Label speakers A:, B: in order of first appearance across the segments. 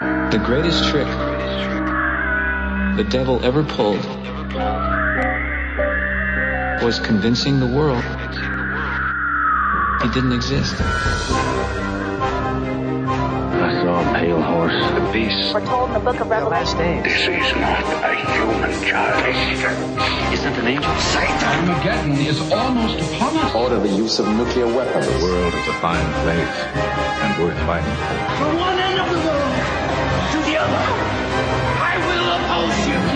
A: The greatest trick the devil ever pulled was convincing the world he didn't exist.
B: I saw a pale horse.
C: The beast.
D: We're told in the book of Revelation.
C: This is not a human child.
B: Isn't an angel.
E: Armageddon is almost upon us.
F: Order the use of nuclear weapons.
G: The world is a fine place and worth fighting for.
H: From one end of the world to the other, I will oppose you.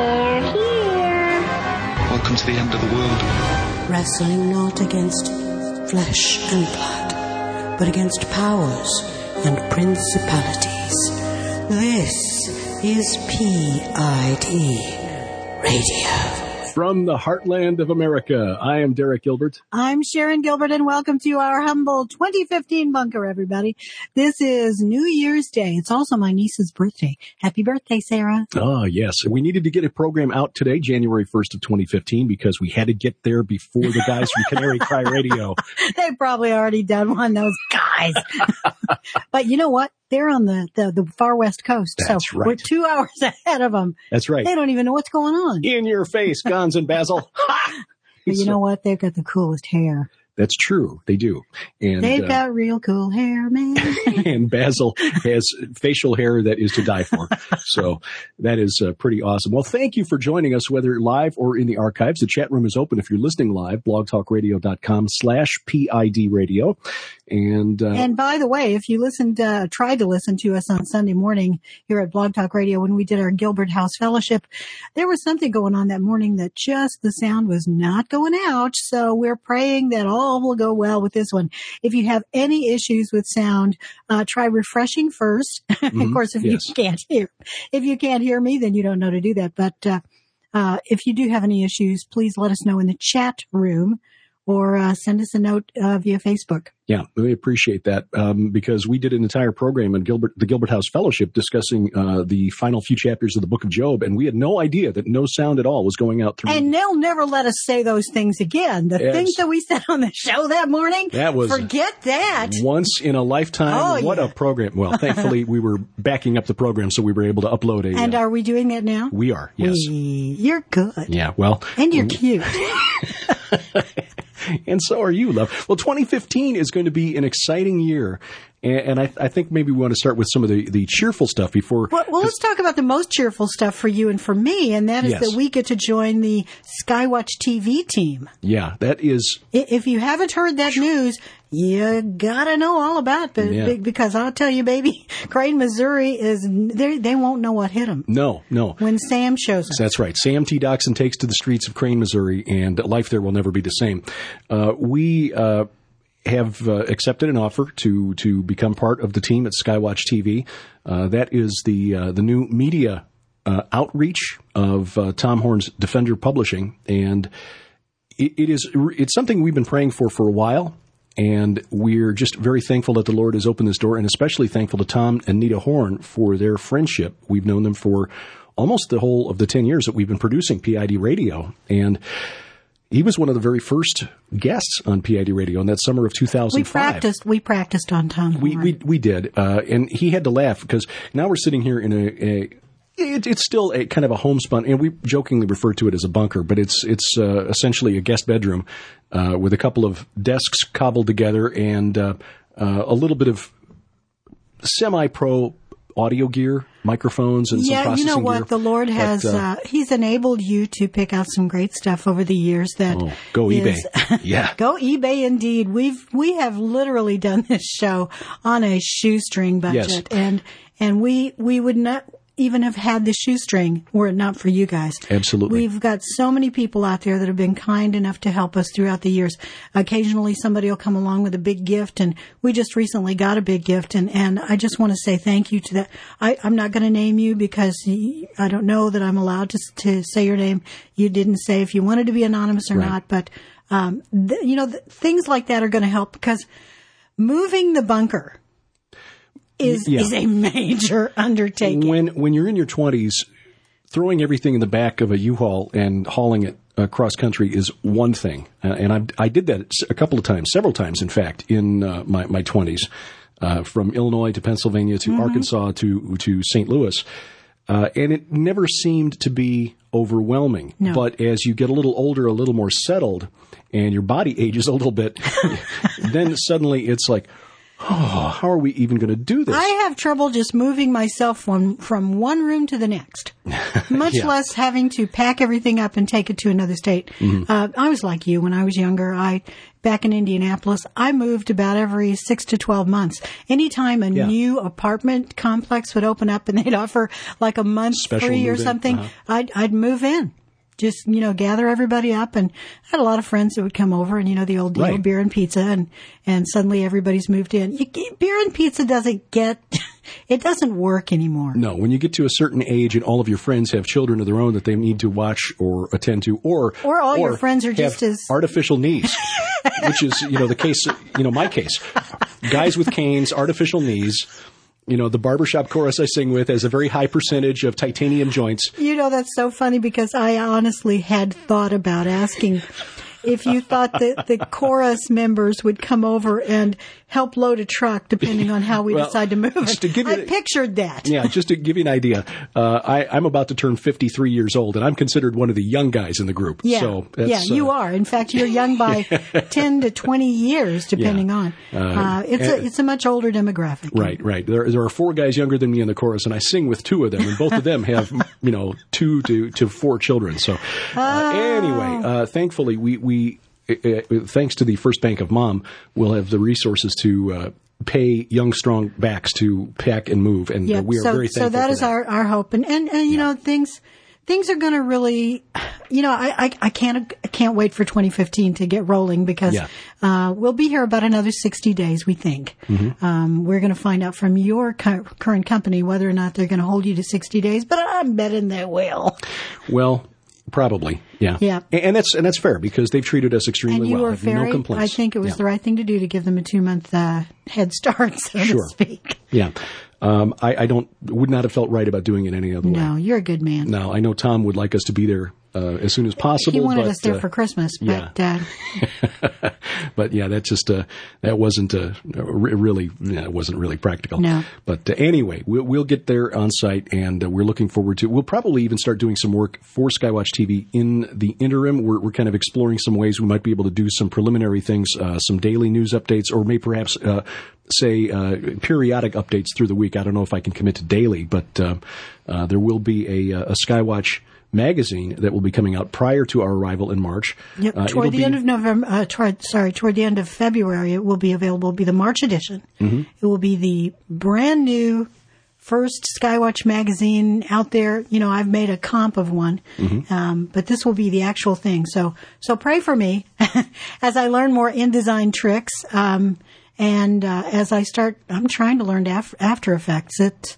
D: They're here.
A: Welcome to the end of the world.
I: Wrestling not against flesh and blood, but against powers and principalities. This is PID Radio.
J: From the heartland of America, I am Derek Gilbert.
K: I'm Sharon Gilbert, and welcome to our humble 2015 bunker, everybody. This is New Year's Day. It's also my niece's birthday. Happy birthday, Sarah.
J: Oh, yes. We needed to get a program out today, January 1st of 2015, because we had to get there before the guys from Canary Cry Radio.
K: They've probably already done one, those guys. But you know what? They're on the far west coast.
J: That's
K: so
J: right.
K: We're 2 hours ahead of them.
J: That's right.
K: They don't even know what's going on.
J: In your face, Gonz and Basil.
K: But you know what? They've got the coolest hair.
J: That's true. They do. And
K: they've got real cool hair, man.
J: And Basil has facial hair that is to die for. So that is pretty awesome. Well, thank you for joining us, whether live or in the archives. The chat room is open if you're listening live, blogtalkradio.com/PID radio. And
K: by the way, if you tried to listen to us on Sunday morning here at Blog Talk Radio when we did our Gilbert House Fellowship, there was something going on that morning that just the sound was not going out. So we're praying that all will go well with this one. If you have any issues with sound, try refreshing first. Mm-hmm. Of course, if you can't hear me, then you don't know to do that. But if you do have any issues, please let us know in the chat room or send us a note via Facebook.
J: Yeah, we appreciate that because we did an entire program in the Gilbert House Fellowship discussing the final few chapters of the Book of Job, and we had no idea that no sound at all was going out through.
K: And they'll never let us say those things again. The things that we said on the show that morning, forget that.
J: Once in a lifetime.
K: Oh,
J: what a program. Well, thankfully, we were backing up the program, so we were able to upload a...
K: And are we doing that now?
J: We are, yes.
K: You're good.
J: Yeah, well...
K: And you're cute.
J: And so are you, love. Well, 2015 is going to be an exciting year. And I think maybe we want to start with some of the cheerful stuff before.
K: Well, let's talk about the most cheerful stuff for you and for me, and that is that we get to join the Skywatch TV team.
J: Yeah, that is.
K: If you haven't heard that news, you gotta know all about it because I'll tell you, baby, Crane, Missouri they won't know what hit them.
J: No.
K: When Sam shows up.
J: That's right. Sam T. Doxson takes to the streets of Crane, Missouri, and life there will never be the same. We have accepted an offer to become part of the team at Skywatch TV. That is the new media outreach of Tom Horn's Defender Publishing, and it's something we've been praying for a while. And we're just very thankful that the Lord has opened this door, and especially thankful to Tom and Nita Horn for their friendship. We've known them for almost the whole of the 10 years that we've been producing PID Radio. And he was one of the very first guests on PID Radio in that summer of 2005.
K: We practiced on Tom Horn.
J: We did. And he had to laugh because now we're sitting here in it's still a kind of a homespun, and we jokingly refer to it as a bunker, but it's essentially a guest bedroom with a couple of desks cobbled together and a little bit of semi-pro audio gear, microphones, and some processing gear. Yeah, you know what?
K: The Lord has He's enabled you to pick out some great stuff over the years.
J: Go eBay! Yeah,
K: go eBay indeed. We have literally done this show on a shoestring budget, and we would not even have had the shoestring were it not for you guys.
J: Absolutely.
K: We've got so many people out there that have been kind enough to help us throughout the years. Occasionally somebody will come along with a big gift, and we just recently got a big gift, and I just want to say thank you to that. I'm not going to name you because I don't know that I'm allowed to say your name. You didn't say if you wanted to be anonymous or not, but things like that are going to help because moving the bunker is a major undertaking.
J: When you're in your 20s, throwing everything in the back of a U-Haul and hauling it across country is one thing. And I did that a couple of times, several times, in fact, in my 20s. from Illinois to Pennsylvania to Arkansas to St. Louis. And it never seemed to be overwhelming.
K: No.
J: But as you get a little older, a little more settled, and your body ages a little bit, then suddenly it's like, oh, how are we even going to do this?
K: I have trouble just moving myself from one room to the next, much less having to pack everything up and take it to another state. I was like you when I was younger. Back in Indianapolis, I moved about every 6 to 12 months. Anytime a new apartment complex would open up and they'd offer like a month free or something, I'd move in. Just, gather everybody up. And I had a lot of friends that would come over and, the old deal, beer and pizza. And suddenly everybody's moved in. Beer and pizza it doesn't work anymore.
J: No, when you get to a certain age and all of your friends have children of their own that they need to watch or attend to, or
K: your friends are just as
J: artificial knees, which is, the case, my case. Guys with canes, artificial knees. The barbershop chorus I sing with has a very high percentage of titanium joints.
K: That's so funny because I honestly had thought about asking if you thought that the chorus members would come over and help load a truck depending on how we decide to move it. I pictured that.
J: Yeah, just to give you an idea, I'm about to turn 53 years old, and I'm considered one of the young guys in the group.
K: Yeah,
J: so
K: you are. In fact, you're young by 10 to 20 years, depending on. It's a much older demographic.
J: Right. There are 4 guys younger than me in the chorus, and I sing with 2 of them, and both of them have 2 to 4 children. So anyway, thankfully we thanks to the First Bank of Mom, we'll have the resources to pay young, strong backs to pack and move, and we are very thankful.
K: So that is our hope, and things are going to really, I can't wait for 2015 to get rolling because we'll be here about another 60 days, we think. We're going to find out from your current company whether or not they're going to hold you to 60 days, but I'm betting they will.
J: Well, probably, yeah. And that's fair because they've treated us extremely well. I have no complaints.
K: I think it was the right thing to do to give them a 2-month head start, so to speak.
J: Yeah. I would not have felt right about doing it any other way.
K: No, you're a good man.
J: No, I know Tom would like us to be there as soon as possible.
K: He wanted us there for Christmas, but
J: but that wasn't it wasn't really practical.
K: No.
J: But anyway, we'll get there on site, and we're looking forward to. We'll probably even start doing some work for Skywatch TV in the interim. We're kind of exploring some ways we might be able to do some preliminary things, some daily news updates, or maybe perhaps periodic updates through the week. I don't know if I can commit to daily, but there will be a Skywatch magazine that will be coming out prior to our arrival in March.
K: Yep, toward the end of November. Toward the end of February, it will be available. It will be the March edition. It will be the brand new first Skywatch magazine out there. I've made a comp of one, but this will be the actual thing. So pray for me as I learn more InDesign tricks. And as I'm trying to learn After Effects.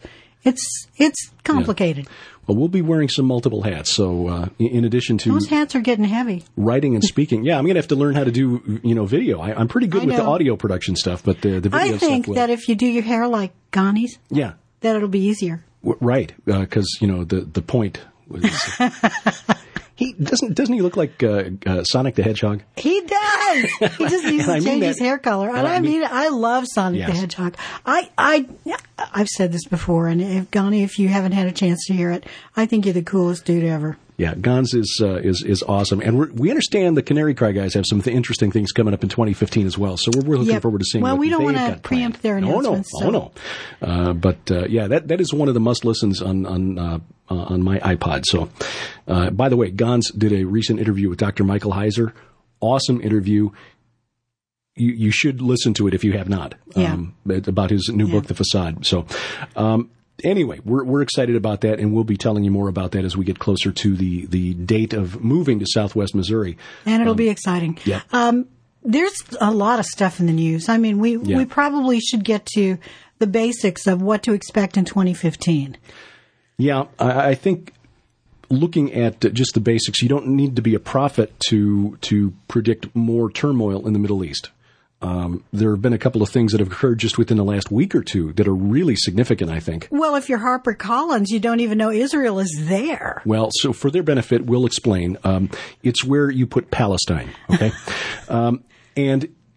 K: It's complicated.
J: Yeah. Well, we'll be wearing some multiple hats. So, in addition to
K: those hats are getting heavy,
J: writing and speaking. Yeah, I'm going to have to learn how to do video. I'm pretty good with the audio production stuff, but the video
K: I think
J: stuff
K: that if you do your hair like Ghani's, that it'll be easier.
J: Right, because the point was. Doesn't he look like Sonic the Hedgehog?
K: He does. He just needs to change his hair color. And I love Sonic the Hedgehog. I've said this before, and if you haven't had a chance to hear it, I think you're the coolest dude ever.
J: Yeah, Gons is awesome, and we understand the Canary Cry guys have some interesting things coming up in 2015 as well. So we're looking forward to seeing.
K: Well,
J: what
K: we don't
J: want
K: to preempt their announcements.
J: No. But that is one of the must listens on my iPod. So, by the way, Gons did a recent interview with Dr. Michael Heiser. Awesome interview. You should listen to it if you have not. About his new book, The Facade. So. Anyway, we're excited about that, and we'll be telling you more about that as we get closer to the date of moving to Southwest Missouri.
K: And it'll be exciting.
J: Yeah.
K: There's a lot of stuff in the news. I mean, we probably should get to the basics of what to expect in 2015. Yeah,
J: I think looking at just the basics, you don't need to be a prophet to predict more turmoil in the Middle East. There have been a couple of things that have occurred just within the last week or two that are really significant, I think.
K: Well, if you're HarperCollins, you don't even know Israel is there.
J: Well, so for their benefit, we'll explain. It's where you put Palestine, okay? And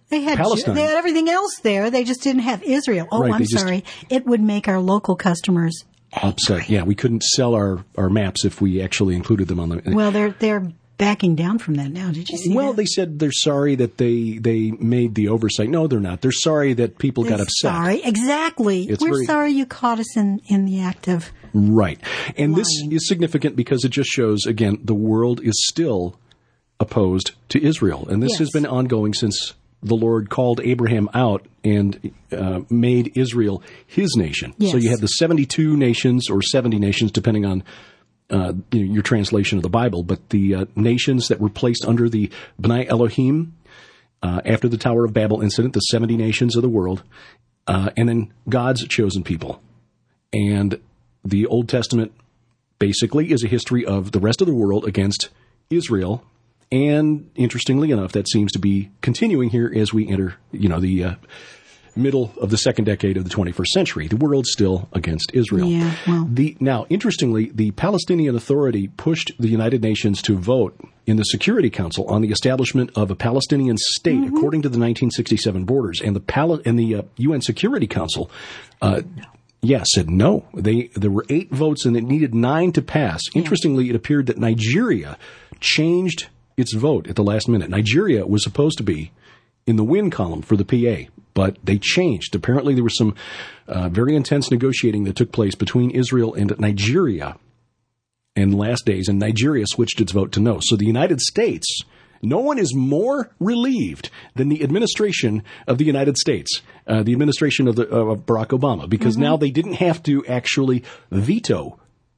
K: They had
J: Palestine.
K: They had everything else there. They just didn't have Israel. Oh,
J: Right,
K: I'm sorry. It would make our local customers
J: upset. Yeah, we couldn't sell our maps if we actually included them on the.
K: Well, they're backing down from that now. Did you see
J: Well,
K: that?
J: they said they're sorry that they made the oversight. No, they're not. They're sorry that people got upset.
K: Sorry, exactly. We're sorry you caught us in the act of
J: right. And
K: lying.
J: This is significant because it just shows, again, the world is still opposed to Israel. And this has been ongoing since the Lord called Abraham out and made Israel his nation.
K: Yes.
J: So you have the 72 nations or 70 nations, depending on your translation of the Bible, but the nations that were placed under the B'nai Elohim after the Tower of Babel incident, the 70 nations of the world, and then God's chosen people. And the Old Testament basically is a history of the rest of the world against Israel. And interestingly enough, that seems to be continuing here as we enter, the middle of the second decade of the 21st century. The world's still against Israel.
K: Yeah, well.
J: Now, interestingly, the Palestinian Authority pushed the United Nations to vote in the Security Council on the establishment of a Palestinian state according to the 1967 borders. And the UN Security Council said no. There were 8 votes and it needed 9 to pass. Interestingly, it appeared that Nigeria changed its vote at the last minute. Nigeria was supposed to be in the win column for the PA, but they changed. Apparently, there was some very intense negotiating that took place between Israel and Nigeria in the last days, and Nigeria switched its vote to no. So the United States, no one is more relieved than the administration of the United States, the administration of Barack Obama, because now they didn't have to actually veto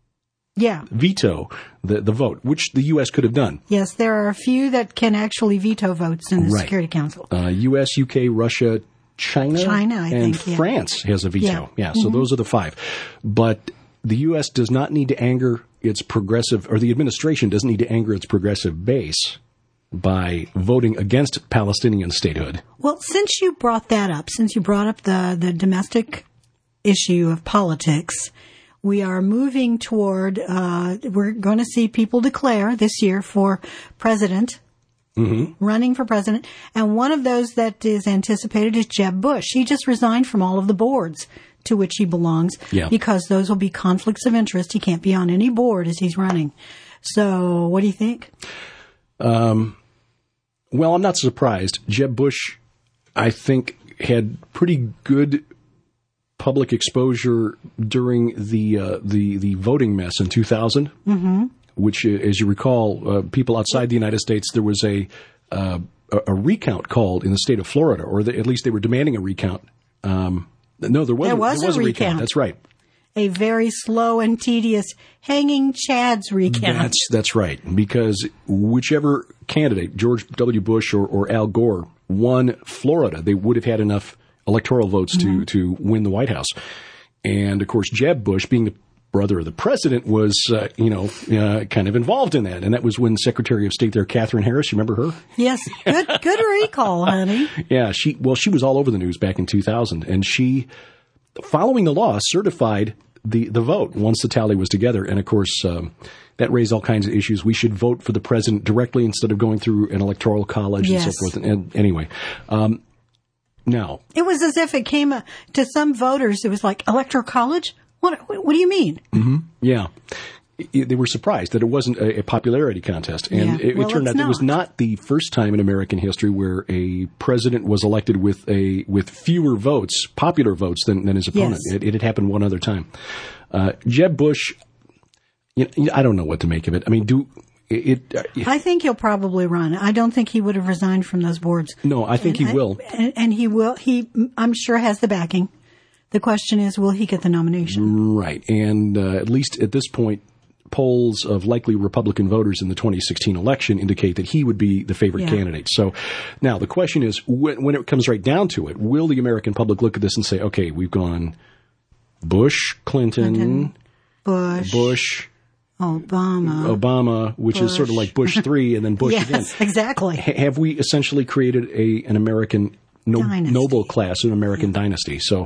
J: the vote, which the U.S. could have done.
K: Yes, there are a few that can actually veto votes in the Security Council.
J: U.S., U.K., Russia, China,
K: I
J: and
K: think,
J: France has a veto. Yeah, so those are the 5. But the U.S. does not need to anger its progressive, or the administration doesn't need to anger its progressive base by voting against Palestinian statehood.
K: Well, since you brought that up, since you brought up the domestic issue of politics, we are moving toward, we're going to see people declare this year for president, running for president. And one of those that is anticipated is Jeb Bush. He just resigned from all of the boards to which he belongs because those will be conflicts of interest. He can't be on any board as he's running. So what do you think?
J: Well, I'm not surprised. Jeb Bush, I think, had pretty good public exposure during the voting mess in 2000, which, as you recall, people outside the United States, there was a recount called in the state of Florida, or at least they were demanding a recount. No, there was a recount. That's right.
K: A very slow and tedious hanging Chad's recount.
J: That's right, because whichever candidate, George W. Bush or Al Gore, won Florida, they would have had enough electoral votes to win the White House. And, of course, Jeb Bush, being the brother of the president, was, kind of involved in that. And that was when Secretary of State there, Catherine Harris, you remember her?
K: Yes. Good recall, honey.
J: Yeah, she was all over the news back in 2000. And she, following the law, certified the vote once the tally was together. And, of course, that raised all kinds of issues. We should vote for the president directly instead of going through an electoral college and so forth. And anyway, now, it
K: was as if it came to some voters. It was like, electoral college? What do you mean?
J: Yeah. They were surprised that it wasn't a popularity contest. And it turned out it was not the first time in American history where a president was elected with fewer votes, popular votes, than his opponent. Yes. It had happened one other time. Jeb Bush, I don't know what to make of it. I mean,
K: I think he'll probably run. I don't think he would have resigned from those boards.
J: No, I think he will.
K: And he will. He, I'm sure, has the backing. The question is, will he get the nomination?
J: Right. And at least at this point, polls of likely Republican voters in the 2016 election indicate that he would be the favorite candidate. So now the question is, when it comes right down to it, will the American public look at this and say, okay, we've gone Bush, Clinton, Bush, Obama, which is sort of like Bush 3 and then Bush again.
K: Yes, exactly.
J: Have we essentially created an American noble class, an American dynasty? So,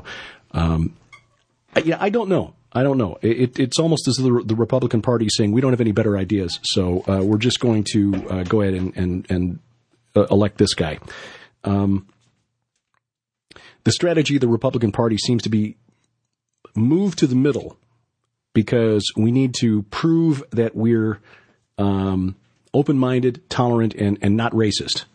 J: I don't know. It's almost as though the Republican Party is saying, we don't have any better ideas, so we're just going to go ahead and elect this guy. the strategy of the Republican Party seems to be move to the middle because we need to prove that we're open-minded, tolerant, and not racist.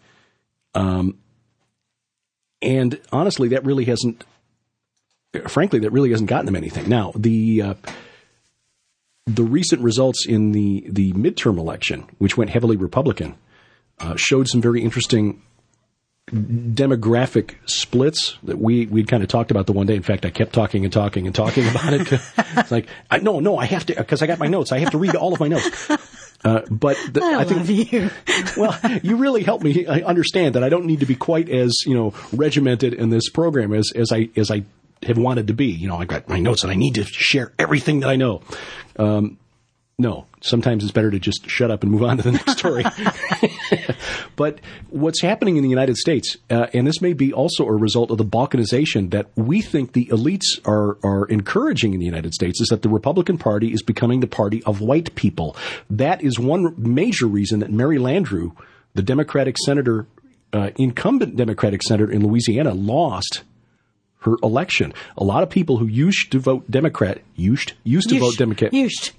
J: And honestly, that really hasn't gotten them anything. Now, the recent results in the midterm election, which went heavily Republican, showed some very interesting demographic splits that we'd kind of talked about the one day. In fact, I kept talking about it. It's like, I have to, because I got my notes. I have to read all of my notes. I think, love you. Well, you really helped me understand that I don't need to be quite as, regimented in this program as I have wanted to be. I got my notes and I need to share everything that I know. No, sometimes it's better to just shut up and move on to the next story. But what's happening in the United States, and this may be also a result of the balkanization that we think the elites are encouraging in the United States, is that the Republican Party is becoming the party of white people. That is one major reason that Mary Landrieu, the Democratic senator, incumbent Democratic senator in Louisiana, lost her election. A lot of people who used to vote Democrat, used to vote Democrat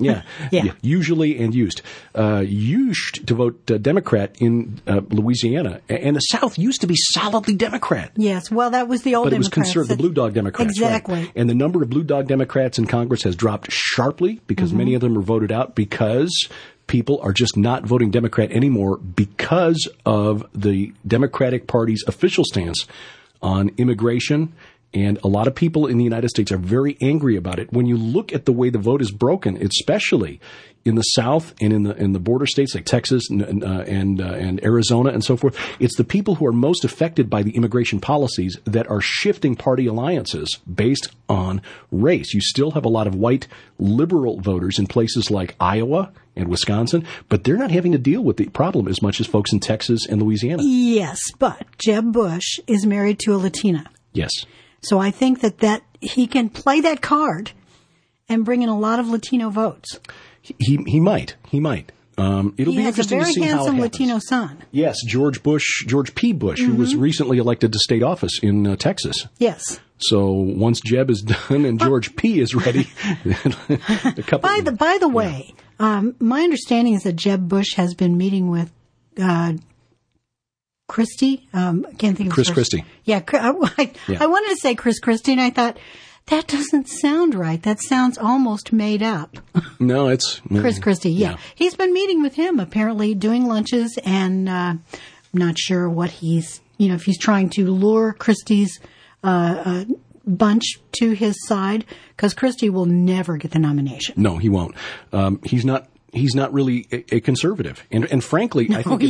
J: Democrat in Louisiana, and the South used to be solidly Democrat.
K: Yes, well, that was the old Democrats.
J: But it was conservative, the Blue Dog Democrats.
K: Exactly.
J: Right? And the number of Blue Dog Democrats in Congress has dropped sharply because many of them are voted out because people are just not voting Democrat anymore because of the Democratic Party's official stance on immigration. And a lot of people in the United States are very angry about it. When you look at the way the vote is broken, especially in the South and in the border states like Texas and Arizona and so forth, it's the people who are most affected by the immigration policies that are shifting party alliances based on race. You still have a lot of white liberal voters in places like Iowa and Wisconsin, but they're not having to deal with the problem as much as folks in Texas and Louisiana.
K: Yes, but Jeb Bush is married to a Latina.
J: Yes.
K: So I think that he can play that card and bring in a lot of Latino votes.
J: He might. It'll be interesting to see how it happens. He has a very handsome Latino son.
K: Yes,
J: George P. Bush, who was recently elected to state office in Texas.
K: Yes.
J: So once Jeb is done and George P. is ready,
K: By the way, my understanding is that Jeb Bush has been meeting with Christie. Can't think of
J: Chris Christie.
K: Yeah, I wanted to say Chris Christie, and I thought that doesn't sound right. That sounds almost made up.
J: No, it's
K: Chris Christie. Yeah, he's been meeting with him, apparently doing lunches, and not sure what he's if he's trying to lure Christie's bunch to his side, because Christie will never get the nomination.
J: No, he won't. He's not really a conservative. And frankly, I think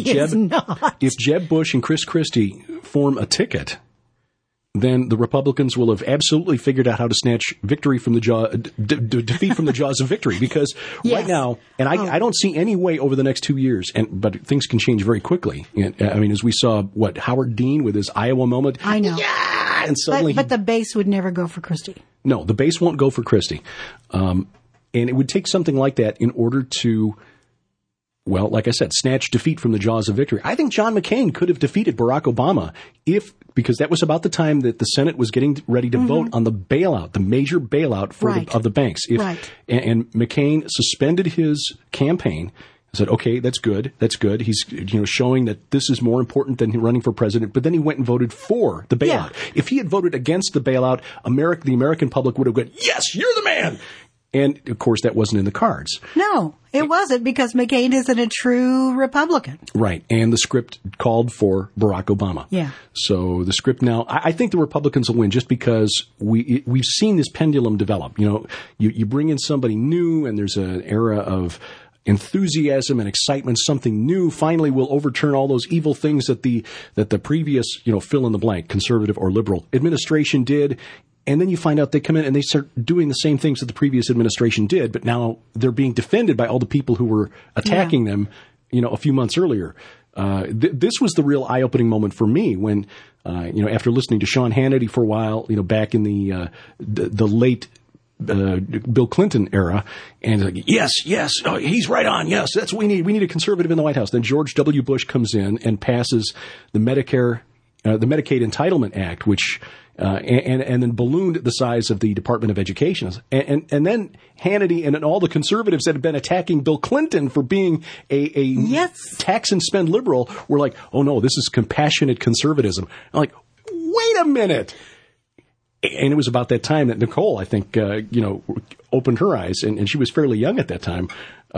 J: if Jeb Bush and Chris Christie form a ticket, then the Republicans will have absolutely figured out how to snatch victory from the defeat from the jaws of victory. Because right now, and I don't see any way over the next 2 years, but things can change very quickly. I mean, as we saw, Howard Dean with his Iowa moment.
K: I know.
J: Yeah! And suddenly
K: but the base would never go for Christie.
J: No, the base won't go for Christie. And it would take something like that in order to, well, like I said, snatch defeat from the jaws of victory. I think John McCain could have defeated Barack Obama because that was about the time that the Senate was getting ready to vote on the bailout, the major bailout of the banks. And McCain suspended his campaign. Said, okay, that's good. He's showing that this is more important than running for president. But then he went and voted for the bailout. Yeah. If he had voted against the bailout, the American public would have gone, yes, you're the man. And, of course, that wasn't in the cards.
K: No, it wasn't, because McCain isn't a true Republican.
J: Right. And the script called for Barack Obama.
K: Yeah.
J: So the script now, I think the Republicans will win just because we've seen this pendulum develop. You bring in somebody new and there's an era of enthusiasm and excitement. Something new finally will overturn all those evil things that the previous, fill in the blank, conservative or liberal administration did. And then you find out they come in and they start doing the same things that the previous administration did, but now they're being defended by all the people who were attacking them, a few months earlier. This was the real eye-opening moment for me when, after listening to Sean Hannity for a while, back in the late Bill Clinton era, and like, yes, he's right on. Yes, that's what we need. We need a conservative in the White House. Then George W. Bush comes in and passes the Medicaid Entitlement Act, which and then ballooned the size of the Department of Education. And then Hannity and all the conservatives that had been attacking Bill Clinton for being a tax and spend liberal were like, oh no, this is compassionate conservatism. I'm like, wait a minute. And it was about that time that Nicole, I think, opened her eyes, and she was fairly young at that time.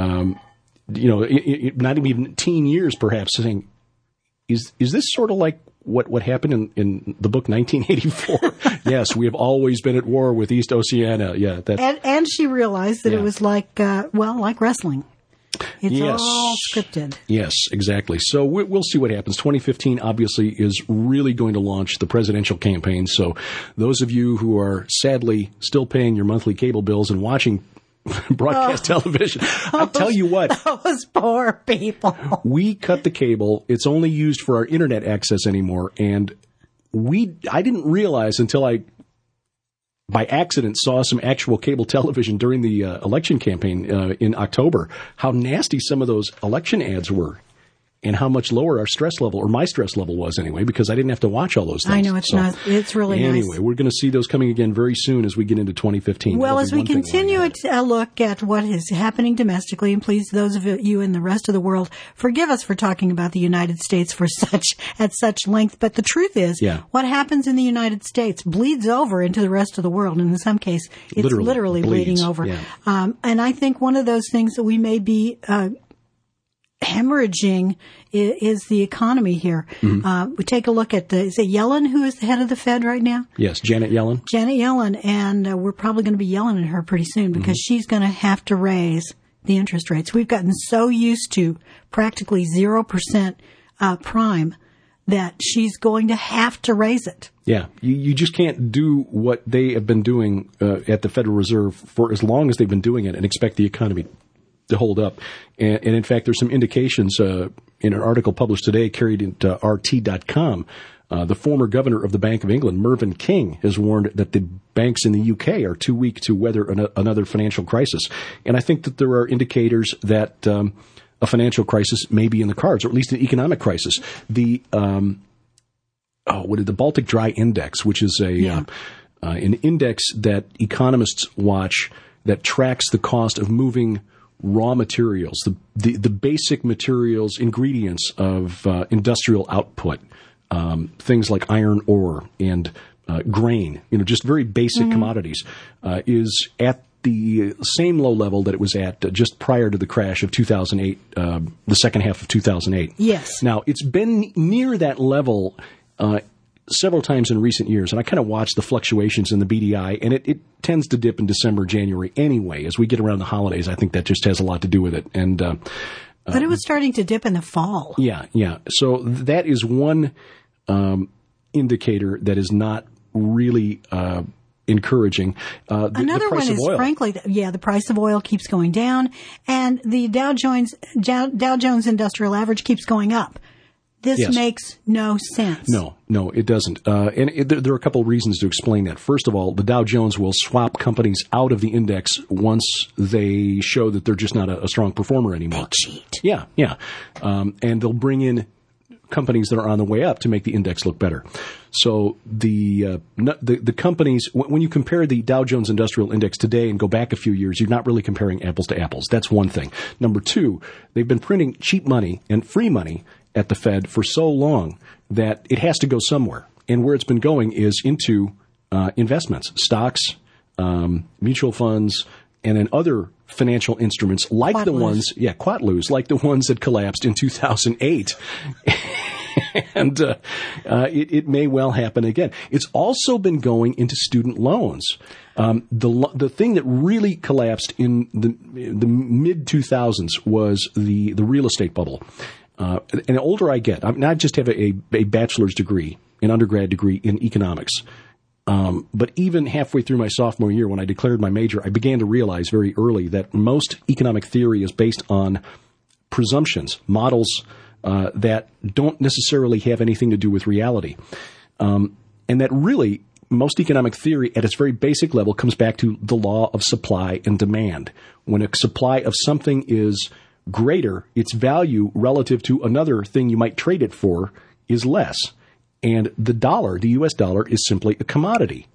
J: Not even teen years, perhaps, saying, is this sort of like what happened in the book 1984? Yes, we have always been at war with East Oceania. Yeah,
K: and she realized that it was like wrestling. It's all scripted.
J: Yes, exactly. So we'll see what happens. 2015 obviously is really going to launch the presidential campaign. So those of you who are sadly still paying your monthly cable bills and watching broadcast television, I tell you what.
K: Those poor people.
J: We cut the cable. It's only used for our internet access anymore. And I didn't realize until I, by accident, saw some actual cable television during the election campaign in October, how nasty some of those election ads were. And how much lower our stress level, or my stress level was anyway, because I didn't have to watch all those things.
K: I know, it's really nice.
J: Anyway, we're going to see those coming again very soon as we get into 2015.
K: Well, as we continue to look at what is happening domestically, and please, those of you in the rest of the world, forgive us for talking about the United States at such length. But the truth is, what happens in the United States bleeds over into the rest of the world. And in some case, it's literally bleeding over. Yeah. And I think one of those things that we may be hemorrhaging is the economy here. Mm-hmm. We take a look at is it Yellen who is the head of the Fed right now?
J: Yes, Janet Yellen.
K: And we're probably going to be yelling at her pretty soon because she's going to have to raise the interest rates. We've gotten so used to practically 0% prime that she's going to have to raise it.
J: Yeah, you just can't do what they have been doing at the Federal Reserve for as long as they've been doing it and expect the economy to hold up. And in fact, there's some indications in an article published today carried into RT.com. The former governor of the Bank of England, Mervyn King, has warned that the banks in the UK are too weak to weather another financial crisis. And I think that there are indicators that a financial crisis may be in the cards, or at least an economic crisis. The Baltic Dry Index, which is an index that economists watch that tracks the cost of moving raw materials, the basic materials, ingredients of industrial output, things like iron ore and grain, just very basic commodities, is at the same low level that it was at just prior to the crash of 2008, the second half of 2008.
K: Yes.
J: Now, it's been near that level several times in recent years, and I kind of watch the fluctuations in the BDI, and it tends to dip in December, January anyway. As we get around the holidays, I think that just has a lot to do with it. And
K: but it was starting to dip in the fall.
J: Yeah. So that is one indicator that is not really encouraging.
K: Another one is, frankly, the price of oil keeps going down, and the Dow Jones Industrial Average keeps going up. This makes no sense.
J: No, it doesn't. And there are a couple of reasons to explain that. First of all, the Dow Jones will swap companies out of the index once they show that they're just not a strong performer anymore.
K: They cheat.
J: Yeah. And they'll bring in companies that are on the way up to make the index look better. So the companies, when you compare the Dow Jones Industrial Index today and go back a few years, you're not really comparing apples to apples. That's one thing. Number two, they've been printing cheap money and free money at the Fed for so long that it has to go somewhere. And where it's been going is into investments, stocks, mutual funds, and then other financial instruments like Quatloos, like the ones that collapsed in 2008. And it may well happen again. It's also been going into student loans. The thing that really collapsed in the mid 2000s was the real estate bubble. And the older I get, I just have a bachelor's degree, an undergrad degree in economics. But even halfway through my sophomore year, when I declared my major, I began to realize very early that most economic theory is based on presumptions, models that don't necessarily have anything to do with reality. And that really, most economic theory at its very basic level comes back to the law of supply and demand. When a supply of something is greater, its value relative to another thing you might trade it for is less. And the dollar, the U.S. dollar, is simply a commodity.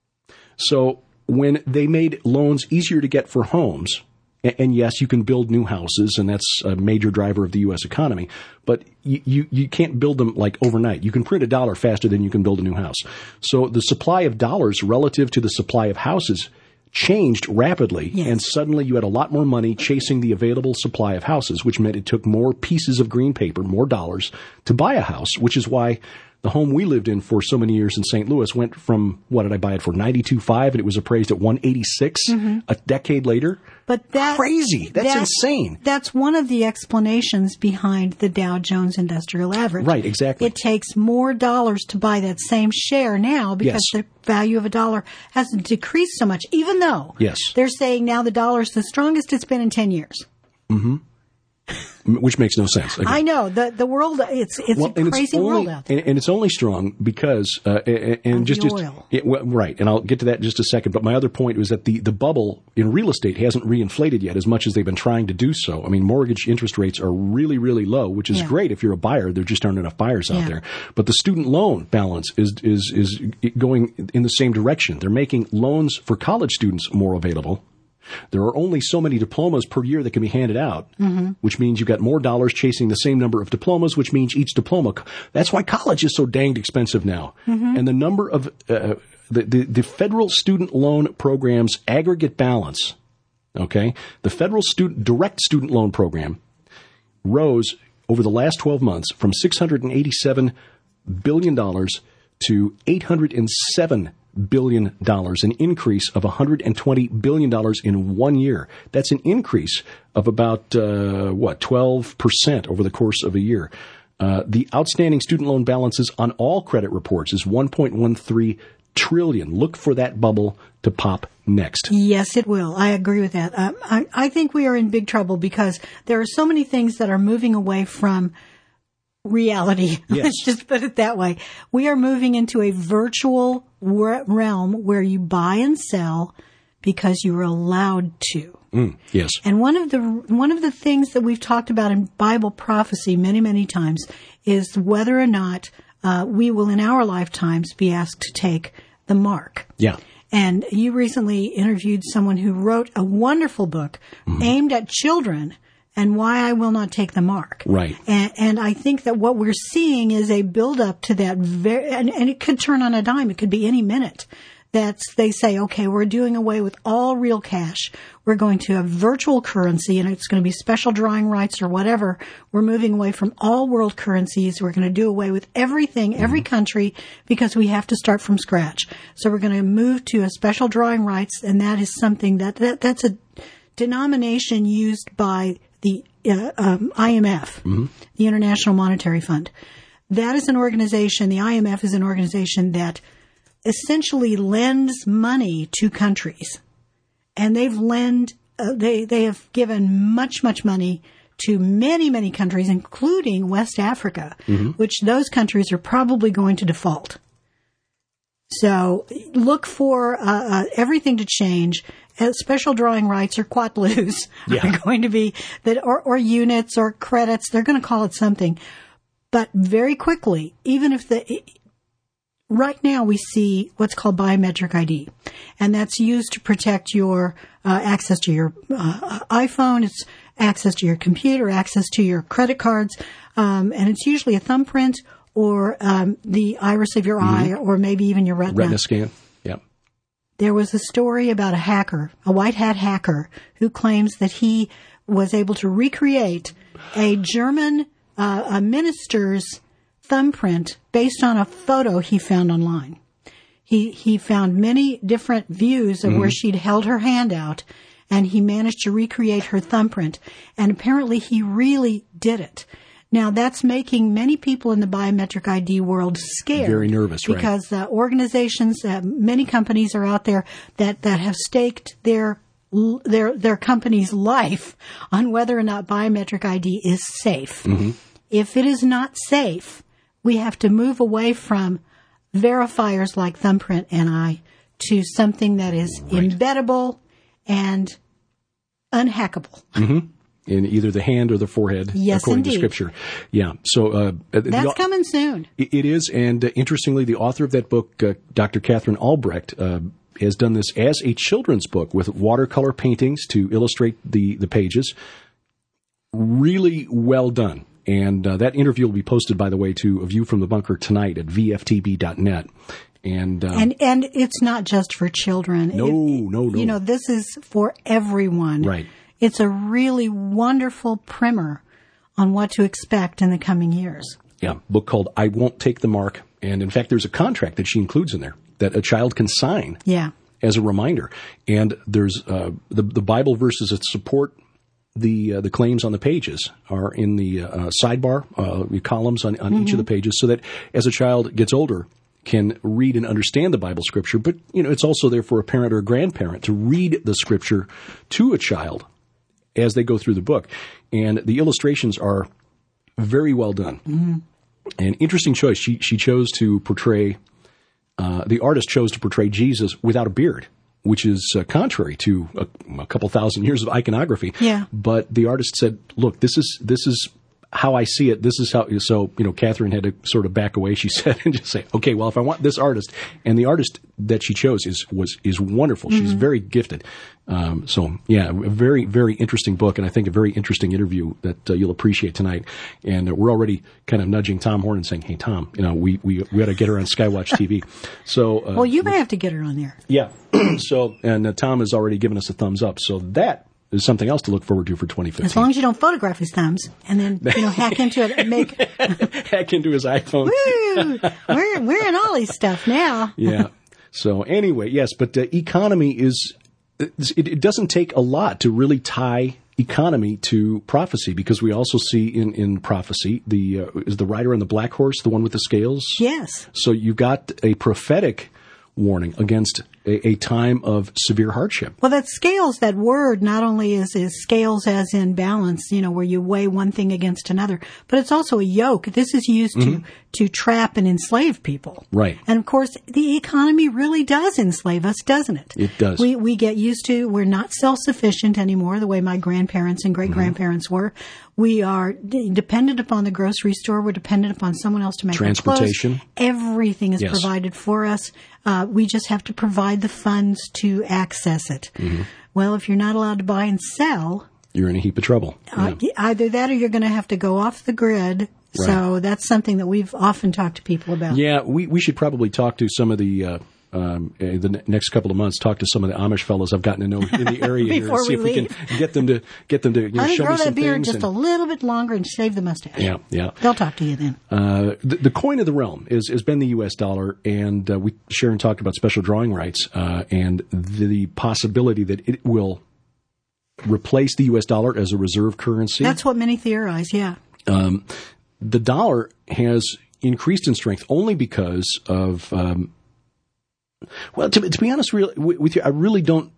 J: So when they made loans easier to get for homes, and yes, you can build new houses, and that's a major driver of the U.S. economy, but you can't build them like overnight. You can print a dollar faster than you can build a new house. So the supply of dollars relative to the supply of houses changed rapidly, yes. And suddenly you had a lot more money chasing the available supply of houses, which meant it took more pieces of green paper, more dollars, to buy a house, which is why the home we lived in for so many years in St. Louis went from, what did I buy it for, $92,500, and it was appraised at $186 a decade later.
K: But that's
J: crazy. That's insane.
K: That's one of the explanations behind the Dow Jones Industrial Average.
J: Right, exactly.
K: It takes more dollars to buy that same share now because the value of a dollar hasn't decreased so much, even though they're saying now the dollar is the strongest it's been in 10 years. Mm-hmm.
J: Which makes no sense. Again.
K: I know the world. It's a crazy world out there,
J: and it's only strong because
K: oil.
J: Right. And I'll get to that in just a second. But my other point was that the bubble in real estate hasn't reinflated yet as much as they've been trying to do so. I mean, mortgage interest rates are really, really low, which is great if you're a buyer. There just aren't enough buyers out there. But the student loan balance is going in the same direction. They're making loans for college students more available. There are only so many diplomas per year that can be handed out, which means you've got more dollars chasing the same number of diplomas, which means each diploma. That's why college is so danged expensive now. And the number of the federal student loan program's aggregate balance, the federal direct student loan program rose over the last 12 months from $687 billion to $807 billion, an increase of $120 billion in 1 year. That's an increase of about 12% over the course of a year. The outstanding student loan balances on all credit reports is $1.13 trillion. Look for that bubble to pop next.
K: Yes, it will. I agree with that. I think we are in big trouble because there are so many things that are moving away from reality.
J: Yes.
K: Let's just put it that way. We are moving into a virtual realm where you buy and sell because you're allowed to.
J: Yes.
K: And one of the things that we've talked about in Bible prophecy many, many times is whether or not we will in our lifetimes be asked to take the mark.
J: Yeah.
K: And you recently interviewed someone who wrote a wonderful book aimed at children and why I will not take the mark.
J: Right.
K: And I think that what we're seeing is a build-up to that and it could turn on a dime. It could be any minute. They say, okay, we're doing away with all real cash. We're going to have virtual currency, and it's going to be special drawing rights or whatever. We're moving away from all world currencies. We're going to do away with everything, every country, because we have to start from scratch. So we're going to move to a special drawing rights, and that is something that's a denomination used by the IMF, the International Monetary Fund. That is an organization, the IMF is an organization that essentially lends money to countries. And they have given much money to many, many countries, including West Africa, which those countries are probably going to default. So look for everything to change. Special drawing rights or quatloos are going to be that, or units or credits. They're going to call it something. But very quickly, even if right now we see what's called biometric ID, and that's used to protect your access to your iPhone, it's access to your computer, access to your credit cards, and it's usually a thumbprint or the iris of your eye, or maybe even your retina
J: scan. Yeah.
K: There was a story about a hacker, a white hat hacker, who claims that he was able to recreate a German a minister's thumbprint based on a photo he found online. He found many different views of where she'd held her hand out, and he managed to recreate her thumbprint. And apparently he really did it. Now, that's making many people in the biometric ID world scared.
J: Very nervous, right?
K: Because organizations, many companies are out there that have staked their company's life on whether or not biometric ID is safe. If it is not safe, we have to move away from verifiers like thumbprint and eye to something that is embeddable and unhackable.
J: in either the hand or the forehead,
K: yes,
J: according
K: indeed.
J: to Scripture. Yeah, so
K: that's coming soon.
J: It is, and interestingly, the author of that book, Dr. Catherine Albrecht, has done this as a children's book with watercolor paintings to illustrate the pages. Really well done. And that interview will be posted, by the way, to A View from the Bunker tonight at vftb.net. And
K: it's not just for children.
J: No.
K: You know, this is for everyone.
J: Right.
K: It's a really wonderful primer on what to expect in the coming years.
J: Yeah, book called I Won't Take the Mark. And in fact, there's a contract that she includes in there that a child can sign as a reminder. And there's the Bible verses that support the claims on the pages are in the sidebar, columns on each of the pages, so that as a child gets older, can read and understand the Bible scripture. But, you know, it's also there for a parent or a grandparent to read the scripture to a child as they go through the book. And the illustrations are very well done. Mm-hmm. An interesting choice. She chose to portray, the artist chose to portray Jesus without a beard, which is contrary to a couple thousand years of iconography.
K: Yeah.
J: But the artist said, look, this is how I see it. This is how, so, you know, Catherine had to sort of back away, she said, and just say, okay, well, if I want this artist, and the artist that she chose is wonderful. Mm-hmm. She's very gifted. So yeah, a very, very interesting book, and I think a very interesting interview that you'll appreciate tonight. And we're already kind of nudging Tom Horn and saying, hey, Tom, you know, we got to get her on Skywatch TV. So,
K: well, you may have to get her on there.
J: Yeah. So, and Tom has already given us a thumbs up. So that is something else to look forward to for 2015.
K: As long as you don't photograph his thumbs and then, you know, hack into it and make...
J: hack into his iPhone.
K: Woo! We're in Ollie's stuff now.
J: Yeah. So anyway, yes, but economy is... It doesn't take a lot to really tie economy to prophecy, because we also see in prophecy, is the rider on the black horse, the one with the scales?
K: Yes.
J: So you've got a prophetic warning against a time of severe hardship.
K: Well, that scales, that word not only is scales as in balance, you know, where you weigh one thing against another, but it's also a yoke. This is used to trap and enslave people.
J: Right.
K: And of course, the economy really does enslave us, doesn't it?
J: It does.
K: We get used to, we're not self-sufficient anymore the way my grandparents and great-grandparents were. We are dependent upon the grocery store. We're dependent upon someone else to make our clothes.
J: Transportation.
K: Everything is provided for us. We just have to provide the funds to access it. Mm-hmm. Well, if you're not allowed to buy and sell,
J: you're in a heap of trouble.
K: Either that or you're going to have to go off the grid. Right. So that's something that we've often talked to people about.
J: Yeah, we should probably talk to some of the next couple of months, talk to some of the Amish fellows I've gotten to know in the area here, and see if we can get them to you know, show me some
K: grow that beard
J: things
K: just a little bit longer and shave the mustache.
J: Yeah.
K: They'll talk to you then.
J: The coin of the realm has been the U.S. dollar, and Sharon talked about special drawing rights and the possibility that it will replace the U.S. dollar as a reserve currency.
K: That's what many theorize, yeah.
J: The dollar has increased in strength only because of... well, to be honest with you, I really don't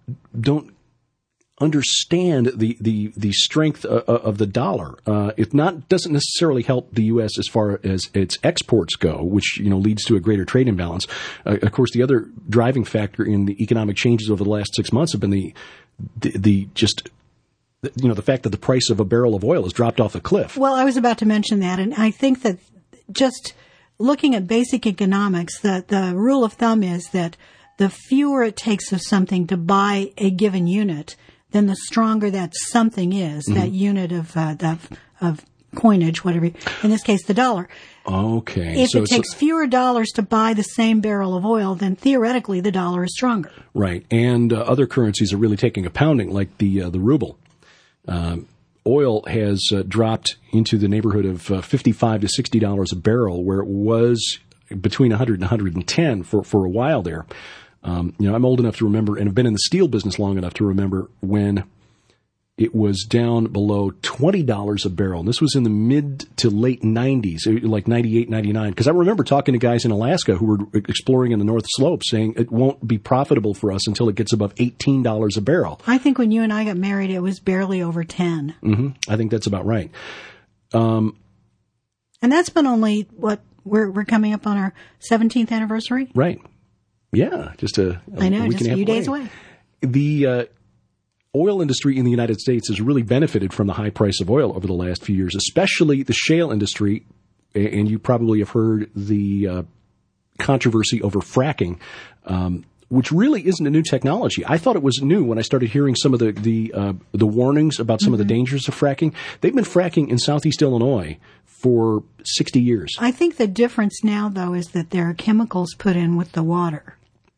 J: understand the strength of the dollar. It doesn't necessarily help the U.S. as far as its exports go, which, you know, leads to a greater trade imbalance. Of course, the other driving factor in the economic changes over the last 6 months have been the fact that the price of a barrel of oil has dropped off a cliff.
K: Well, I was about to mention that, and I think that just looking at basic economics, the rule of thumb is that the fewer it takes of something to buy a given unit, then the stronger that something is, that unit of coinage, whatever. In this case, the dollar.
J: Okay.
K: If it takes fewer dollars to buy the same barrel of oil, then theoretically the dollar is stronger.
J: Right. And other currencies are really taking a pounding, like the ruble. Oil has dropped into the neighborhood of $55 to $60 a barrel, where it was between 100 and 110 for a while there. I'm old enough to remember, and have been in the steel business long enough to remember when it was down below $20 a barrel. And this was in the mid to late 90s, like 98, 99. Because I remember talking to guys in Alaska who were exploring in the North Slope saying it won't be profitable for us until it gets above $18 a barrel.
K: I think when you and I got married, it was barely over 10.
J: Mm-hmm. I think that's about right.
K: And that's been only, we're coming up on our 17th anniversary?
J: Right. Yeah, just a week and a half
K: a few days away.
J: The oil industry in the United States has really benefited from the high price of oil over the last few years, especially the shale industry. And you probably have heard the controversy over fracking, which really isn't a new technology. I thought it was new when I started hearing some of the warnings about some of the dangers of fracking. They've been fracking in southeast Illinois for 60 years.
K: I think the difference now, though, is that there are chemicals put in with the water.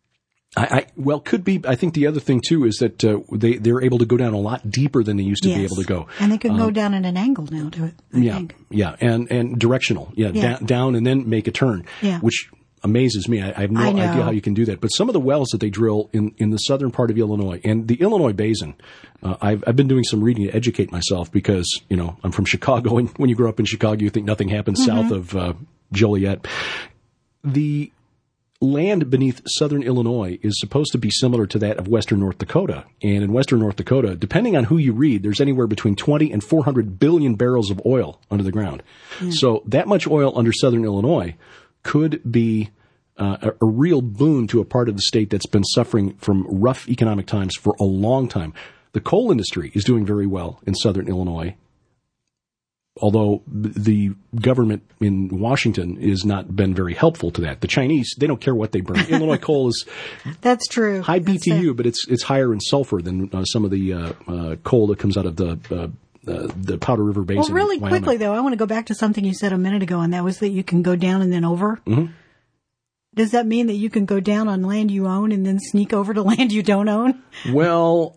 J: Could be. I think the other thing, too, is that they're able to go down a lot deeper than they used to be able to go.
K: And they can go down at an angle now to it, I think.
J: Yeah, and directional. Down and then make a turn, which amazes me. I have no idea how you can do that. But some of the wells that they drill in the southern part of Illinois and the Illinois Basin, I've been doing some reading to educate myself because, I'm from Chicago, and when you grow up in Chicago, you think nothing happens south of Joliet. The land beneath southern Illinois is supposed to be similar to that of western North Dakota. And in western North Dakota, depending on who you read, there's anywhere between 20 and 400 billion barrels of oil under the ground. So that much oil under southern Illinois could be a real boon to a part of the state that's been suffering from rough economic times for a long time. The coal industry is doing very well in southern Illinois, although the government in Washington has not been very helpful to that. The Chinese, they don't care what they burn. Illinois coal is
K: that's true.
J: High BTU, but it's higher in sulfur than some of the coal that comes out of the Powder River Basin.
K: Well, really quickly, though, I want to go back to something you said a minute ago, and that was that you can go down and then over. Mm-hmm. Does that mean that you can go down on land you own and then sneak over to land you don't own?
J: Well,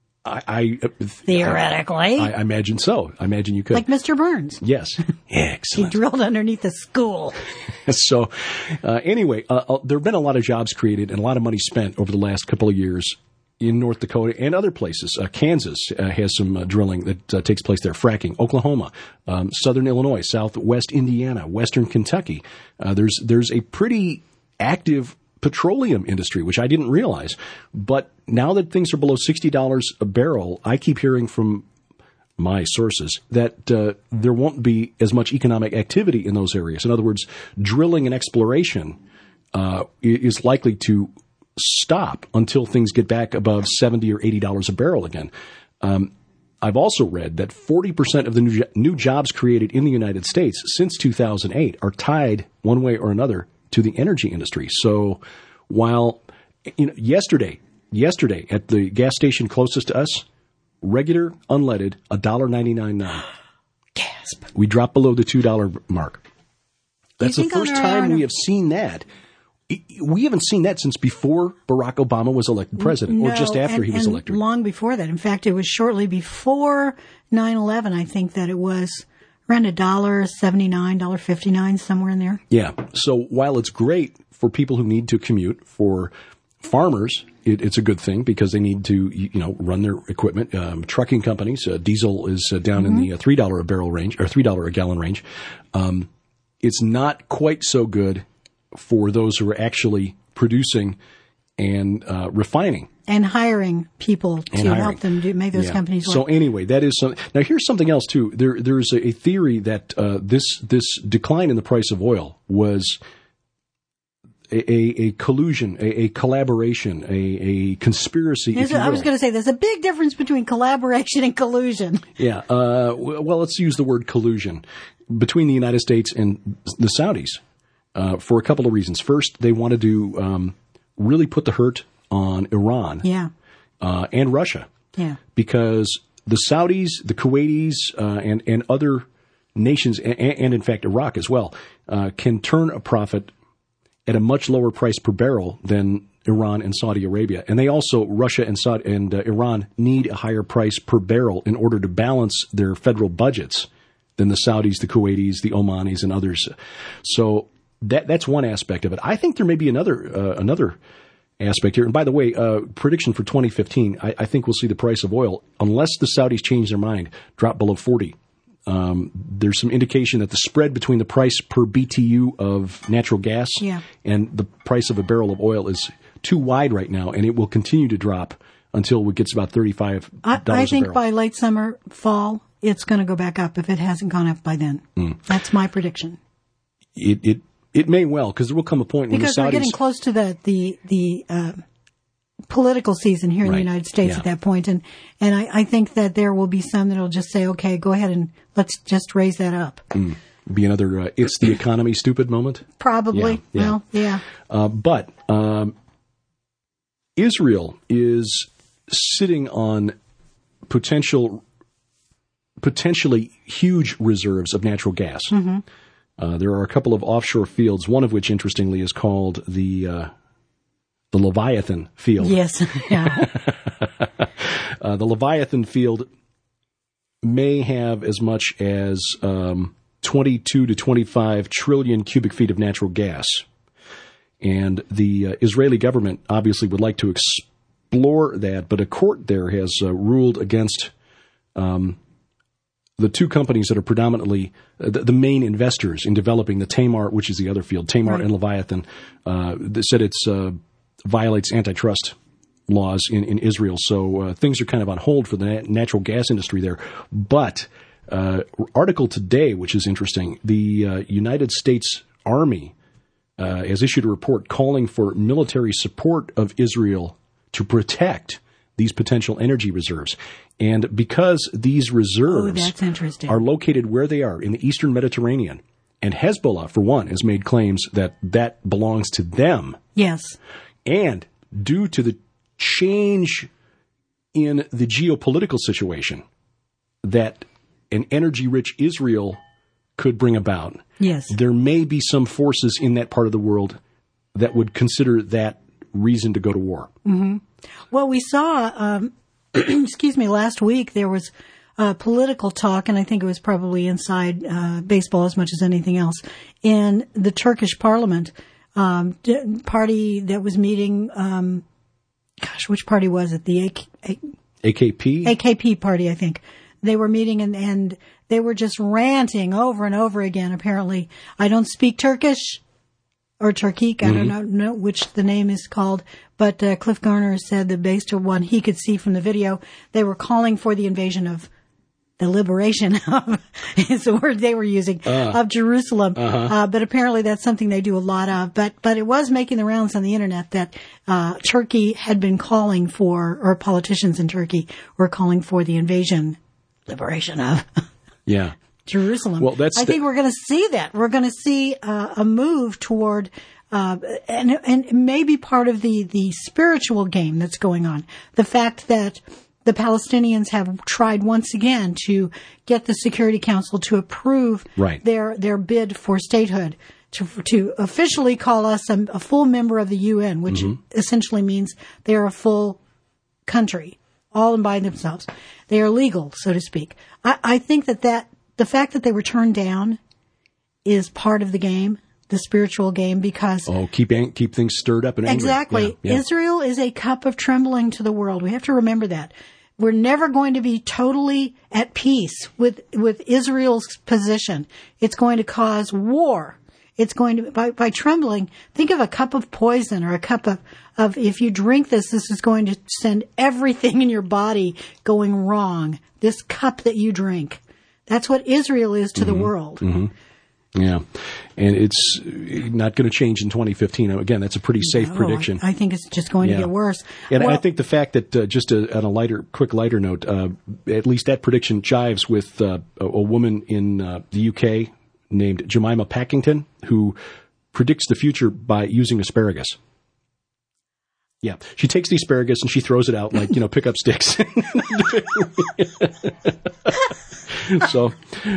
K: theoretically.
J: I imagine so. I imagine you could.
K: Like Mr. Burns.
J: Yes. Excellent.
K: He drilled underneath a school.
J: So, anyway, there have been a lot of jobs created and a lot of money spent over the last couple of years in North Dakota and other places. Kansas has some drilling that takes place there, fracking. Oklahoma, southern Illinois, southwest Indiana, western Kentucky. There's a pretty active petroleum industry, which I didn't realize. But now that things are below $60 a barrel, I keep hearing from my sources that there won't be as much economic activity in those areas. In other words, drilling and exploration is likely to stop until things get back above $70 or $80 a barrel again. I've also read that 40% of the new jobs created in the United States since 2008 are tied one way or another to the energy industry. So while yesterday at the gas station closest to us, regular unleaded $1.99.
K: Gasp.
J: We dropped below the $2 mark. That's the first time we have seen that. We haven't seen that since before Barack Obama was elected president, or just after he was elected.
K: Long before that. In fact, it was shortly before 9/11, I think, that it was around $1.79, $1.59, somewhere in there.
J: Yeah. So while it's great for people who need to commute, for farmers, it's a good thing because they need to, run their equipment. Trucking companies, diesel is down in the $3 a barrel range, or $3 a gallon range. It's not quite so good for those who are actually producing and refining. And
K: hiring people to help them make those companies work.
J: So anyway, that is something. Now here's something else too. There's a theory that this decline in the price of oil was a collusion, a collaboration, a conspiracy.
K: I was going to say there's a big difference between collaboration and collusion.
J: Yeah. Well, let's use the word collusion between the United States and the Saudis for a couple of reasons. First, they wanted to really put the hurt on Iran and Russia. Yeah. Because the Saudis, the Kuwaitis, and other nations, and in fact Iraq as well, can turn a profit at a much lower price per barrel than Iran and Saudi Arabia. And they also, Russia and Saudi and Iran, need a higher price per barrel in order to balance their federal budgets than the Saudis, the Kuwaitis, the Omanis, and others. So that's one aspect of it. I think there may be another aspect here. And by the way, prediction for 2015, I think we'll see the price of oil, unless the Saudis change their mind, drop below 40. There's some indication that the spread between the price per BTU of natural gas and the price of a barrel of oil is too wide right now, and it will continue to drop until it gets about $35 a barrel.
K: I think by late summer, fall, it's going to go back up if it hasn't gone up by then. That's my prediction.
J: It may well, because there will come a point when the Saudis...
K: Because we're getting close to the political season here in the United States at that point. And I think that there will be some that will just say, okay, go ahead and let's just raise that up.
J: Be another, it's the economy stupid moment?
K: Probably.
J: Yeah.
K: Well, yeah.
J: But Israel is sitting on potentially huge reserves of natural gas. There are a couple of offshore fields, one of which, interestingly, is called the Leviathan field.
K: Yes. Yeah.
J: The Leviathan field may have as much as 22 to 25 trillion cubic feet of natural gas. And the Israeli government obviously would like to explore that, but a court there has ruled against the two companies that are predominantly the main investors in developing the Tamar, which is the other field, Tamar and Leviathan. They said it violates antitrust laws in Israel, so things are kind of on hold for the natural gas industry there. But article today, which is interesting, the United States Army has issued a report calling for military support of Israel to protect these potential energy reserves. And because these reserves are located where they are in the Eastern Mediterranean, and Hezbollah, for one, has made claims that that belongs to them.
K: Yes.
J: And due to the change in the geopolitical situation that an energy-rich Israel could bring about, there may be some forces in that part of the world that would consider that reason to go to war.
K: Well, we saw, last week there was political talk, and I think it was probably inside baseball as much as anything else, in the Turkish parliament, party that was meeting, which party was it? The
J: AKP?
K: AKP party, I think. They were meeting and they were just ranting over and over again, apparently. I don't speak Turkish or Turkic. I don't know which the name is called. But Cliff Garner said that based on what he could see from the video, they were calling for the invasion of the liberation of, is the word they were using, of Jerusalem. But apparently that's something they do a lot of. But it was making the rounds on the internet that Turkey had been calling for, or politicians in Turkey were calling for the liberation of Jerusalem.
J: Well,
K: I think we're going to see that. We're going to see a move toward, and maybe part of the spiritual game that's going on. The fact that the Palestinians have tried once again to get the Security Council to approve their bid for statehood, to officially call us a full member of the UN, which essentially means they're a full country, all by themselves. They are legal, so to speak. I think that the fact that they were turned down is part of the game, the spiritual game, because
J: keep things stirred up and angry.
K: Exactly. Yeah. Israel is a cup of trembling to the world. We have to remember that. We're never going to be totally at peace with Israel's position. It's going to cause war. It's going to, by trembling, think of a cup of poison or a cup of if you drink this is going to send everything in your body going wrong. This cup that you drink. That's what Israel is to the world.
J: Yeah. And it's not going to change in 2015. Again, that's a pretty safe prediction.
K: I think it's just going to get worse.
J: And I think the fact that, just on a quick lighter note, at least that prediction jives with a woman in the UK named Jemima Packington, who predicts the future by using asparagus. Yeah. She takes the asparagus and she throws it out like, pick up sticks. So,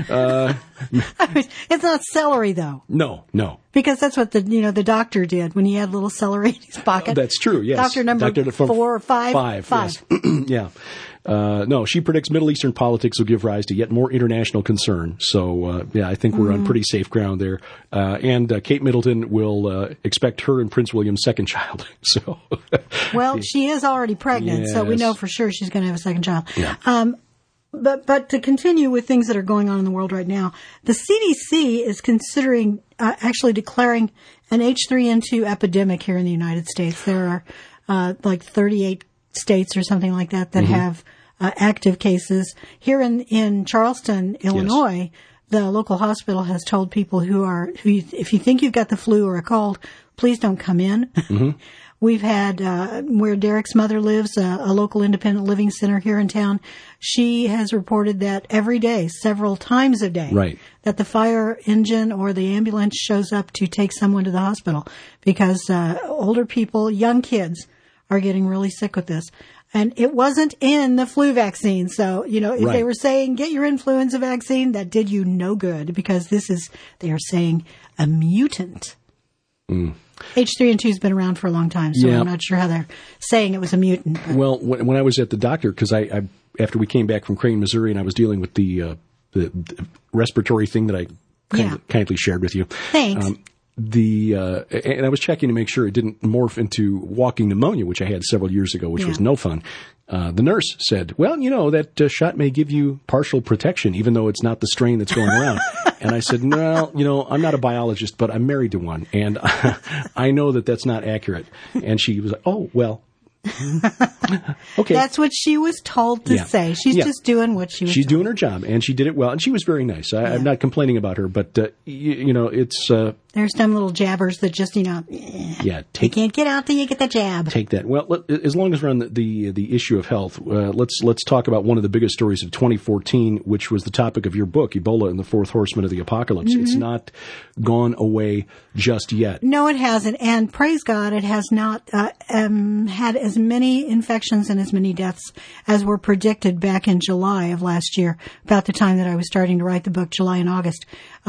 K: it's not celery though.
J: No.
K: Because that's what the doctor did when he had a little celery in his pocket.
J: That's true. Yes.
K: Doctor number 4 or 5.
J: 5. Yes. Yeah. No, she predicts Middle Eastern politics will give rise to yet more international concern. So, I think we're on pretty safe ground there. And Kate Middleton will expect her and Prince William's second child. So,
K: well, she is already pregnant, so we know for sure she's going to have a second child.
J: Yeah.
K: But to continue with things that are going on in the world right now, the CDC is considering actually declaring an H3N2 epidemic here in the United States. There are like 38 states or something like that have active cases. Here in Charleston, Illinois, the local hospital has told people who if you think you've got the flu or a cold, please don't come in. We've had, where Derek's mother lives, a local independent living center here in town. She has reported that every day, several times a day,
J: right,
K: that the fire engine or the ambulance shows up to take someone to the hospital because older people, young kids, are getting really sick with this. And it wasn't in the flu vaccine. So, if they were saying, get your influenza vaccine, that did you no good because they are saying a mutant. H3N2 has been around for a long time, so I'm not sure how they're saying it was a mutant. But.
J: Well, when I was at the doctor, because I after we came back from Crane, Missouri, and I was dealing with the respiratory thing that I kindly shared with you.
K: Thanks.
J: And I was checking to make sure it didn't morph into walking pneumonia, which I had several years ago, which was no fun. The nurse said, well, that shot may give you partial protection, even though it's not the strain that's going around. And I said, no, I'm not a biologist, but I'm married to one. And I know that that's not accurate. And she was like, oh, well. Okay.
K: That's what she was told to say. She's just doing what she was
J: She's
K: told.
J: doing her job, and she did it well. And she was very nice. I'm not complaining about her, but, it's...
K: There's some little jabbers that just, you can't get out till you get the jab.
J: Take that. Well, as long as we're on the issue of health, let's talk about one of the biggest stories of 2014, which was the topic of your book, Ebola and the Fourth Horseman of the Apocalypse. Mm-hmm. It's not gone just yet.
K: No, it hasn't. And praise God, it has not had as many infections and as many deaths as were predicted back in July of last year, about the time that I was starting to write the book, July and August.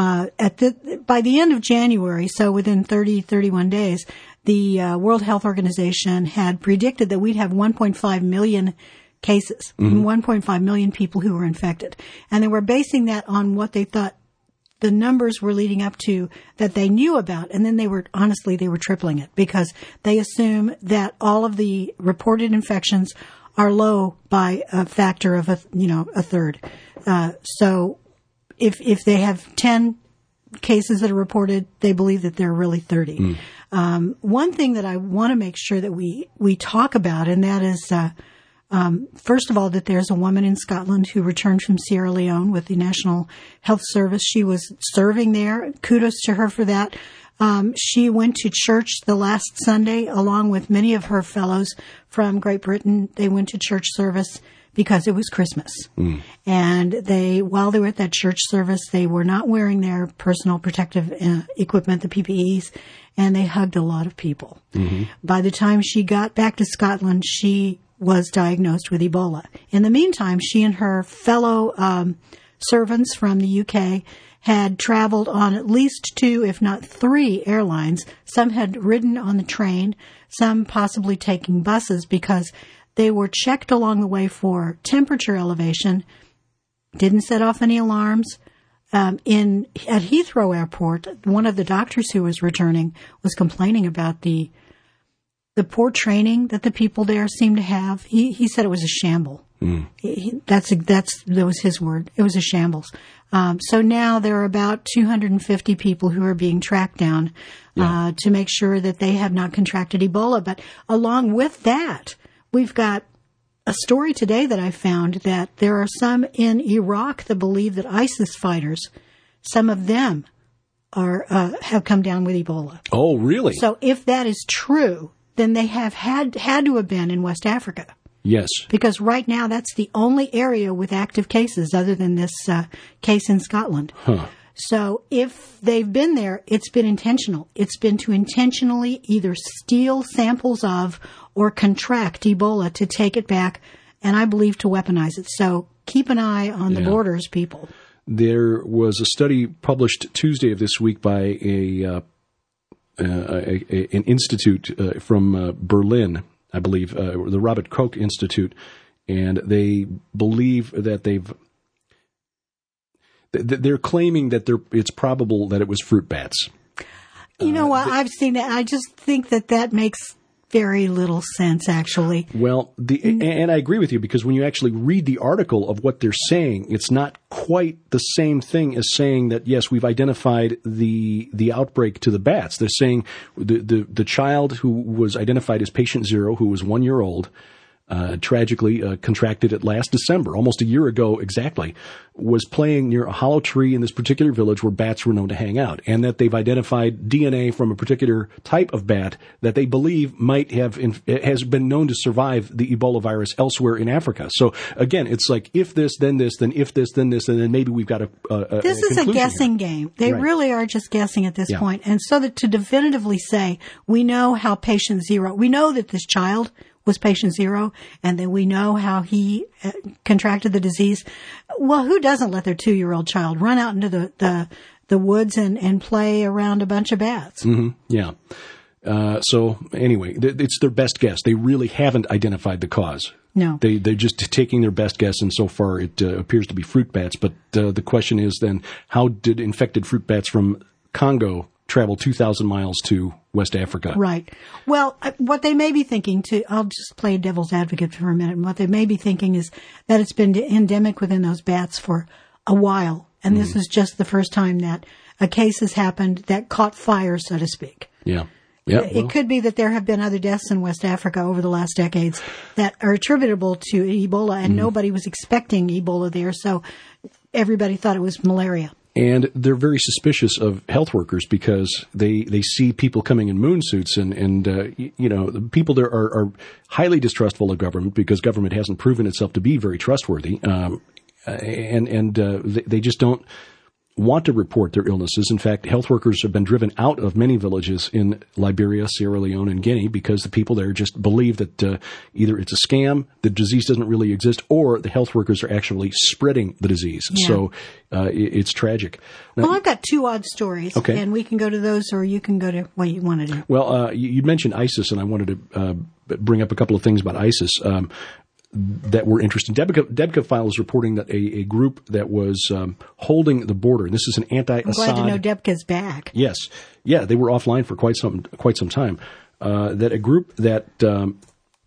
K: By the end of January, so within 31 days, the World Health Organization had predicted that we'd have 1.5 million cases, 1.5 million people who were infected. And they were basing that on what they thought the numbers were leading up to that they knew about. And then they were tripling it because they assume that all of the reported infections are low by a factor of a third. So if they have 10 cases that are reported, they believe that there are really 30. One thing that I want to make sure that we talk about, and that is, first of all, that there's a woman in Scotland who returned from Sierra Leone with the National Health Service. She was serving there. Kudos to her for that. She went to church the last Sunday along with many of her fellows from Great Britain. They went to church service because it was Christmas. And while they were at that church service, they were not wearing their personal protective equipment, the PPEs, and they hugged a lot of people. Mm-hmm. By the time she got back to Scotland, she was diagnosed with Ebola. In the meantime, she and her fellow servants from the UK had traveled on at least 2, if not 3 airlines. Some had ridden on the train, some possibly taking buses because they were checked along the way for temperature elevation, didn't set off any alarms. At Heathrow Airport, one of the doctors who was returning was complaining about the poor training that the people there seemed to have. He said it was a shamble. That was his word. It was a shambles. So now there are about 250 people who are being tracked down to make sure that they have not contracted Ebola. But along with that, we've got a story today that I found that there are some in Iraq that believe that ISIS fighters, some of them have come down with Ebola.
J: Oh, really?
K: So if that is true, then they have had to have been in West Africa.
J: Yes.
K: Because right now that's the only area with active cases other than this case in Scotland.
J: Huh.
K: So if they've been there, it's been intentional. It's been to intentionally either steal samples of or contract Ebola to take it back, and I believe to weaponize it. So keep an eye on the borders, people.
J: There was a study published Tuesday of this week by an institute from Berlin, I believe, the Robert Koch Institute, and they believe that they're claiming that it's probable that it was fruit bats.
K: You know what? I've seen that. I just think that makes very little sense, actually.
J: Well, and I agree with you, because when you actually read the article of what they're saying, it's not quite the same thing as saying that, yes, we've identified the outbreak to the bats. They're saying the child who was identified as patient 0, who was 1 year old, tragically contracted it last December, almost a year ago exactly, was playing near a hollow tree in this particular village where bats were known to hang out, and that they've identified DNA from a particular type of bat that they believe has been known to survive the Ebola virus elsewhere in Africa. So again, it's like if this, then this, then if this, then this, and then maybe we've got
K: This is a guessing game. They really are just guessing at this point. And so that to definitively say, we know how patient zero, we know that this child was patient zero, and then we know how he contracted the disease. Well, who doesn't let their 2-year-old child run out into the woods and play around a bunch of bats?
J: Mm-hmm. Yeah. So anyway, it's their best guess. They really haven't identified the cause.
K: No.
J: They're just taking their best guess, and so far it appears to be fruit bats. But the question is then, how did infected fruit bats from Congo travel 2,000 miles to West Africa?
K: Right. Well, what they may be thinking, I'll just play devil's advocate for a minute. What they may be thinking is that it's been endemic within those bats for a while, and this is just the first time that a case has happened that caught fire, so to speak.
J: Yeah. Yeah,
K: it could be that there have been other deaths in West Africa over the last decades that are attributable to Ebola, and nobody was expecting Ebola there, so everybody thought it was malaria.
J: And they're very suspicious of health workers because they see people coming in moon suits, and the people there are highly distrustful of government because government hasn't proven itself to be very trustworthy, and they just don't want to report their illnesses. In fact, health workers have been driven out of many villages in Liberia, Sierra Leone, and Guinea because the people there just believe that either it's a scam, the disease doesn't really exist, or the health workers are actually spreading the disease. Yeah. So it's tragic. Now,
K: well, I've got 2 odd stories, and we can go to those, or you can go to what you want to do.
J: Well, you mentioned ISIS, and I wanted to bring up a couple of things about ISIS that were interesting. Debka File is reporting that a group that was holding the border, and this is an anti-Assad...
K: I'm glad to know Debka's back.
J: Yes. Yeah, they were offline for quite some time. That a group that... an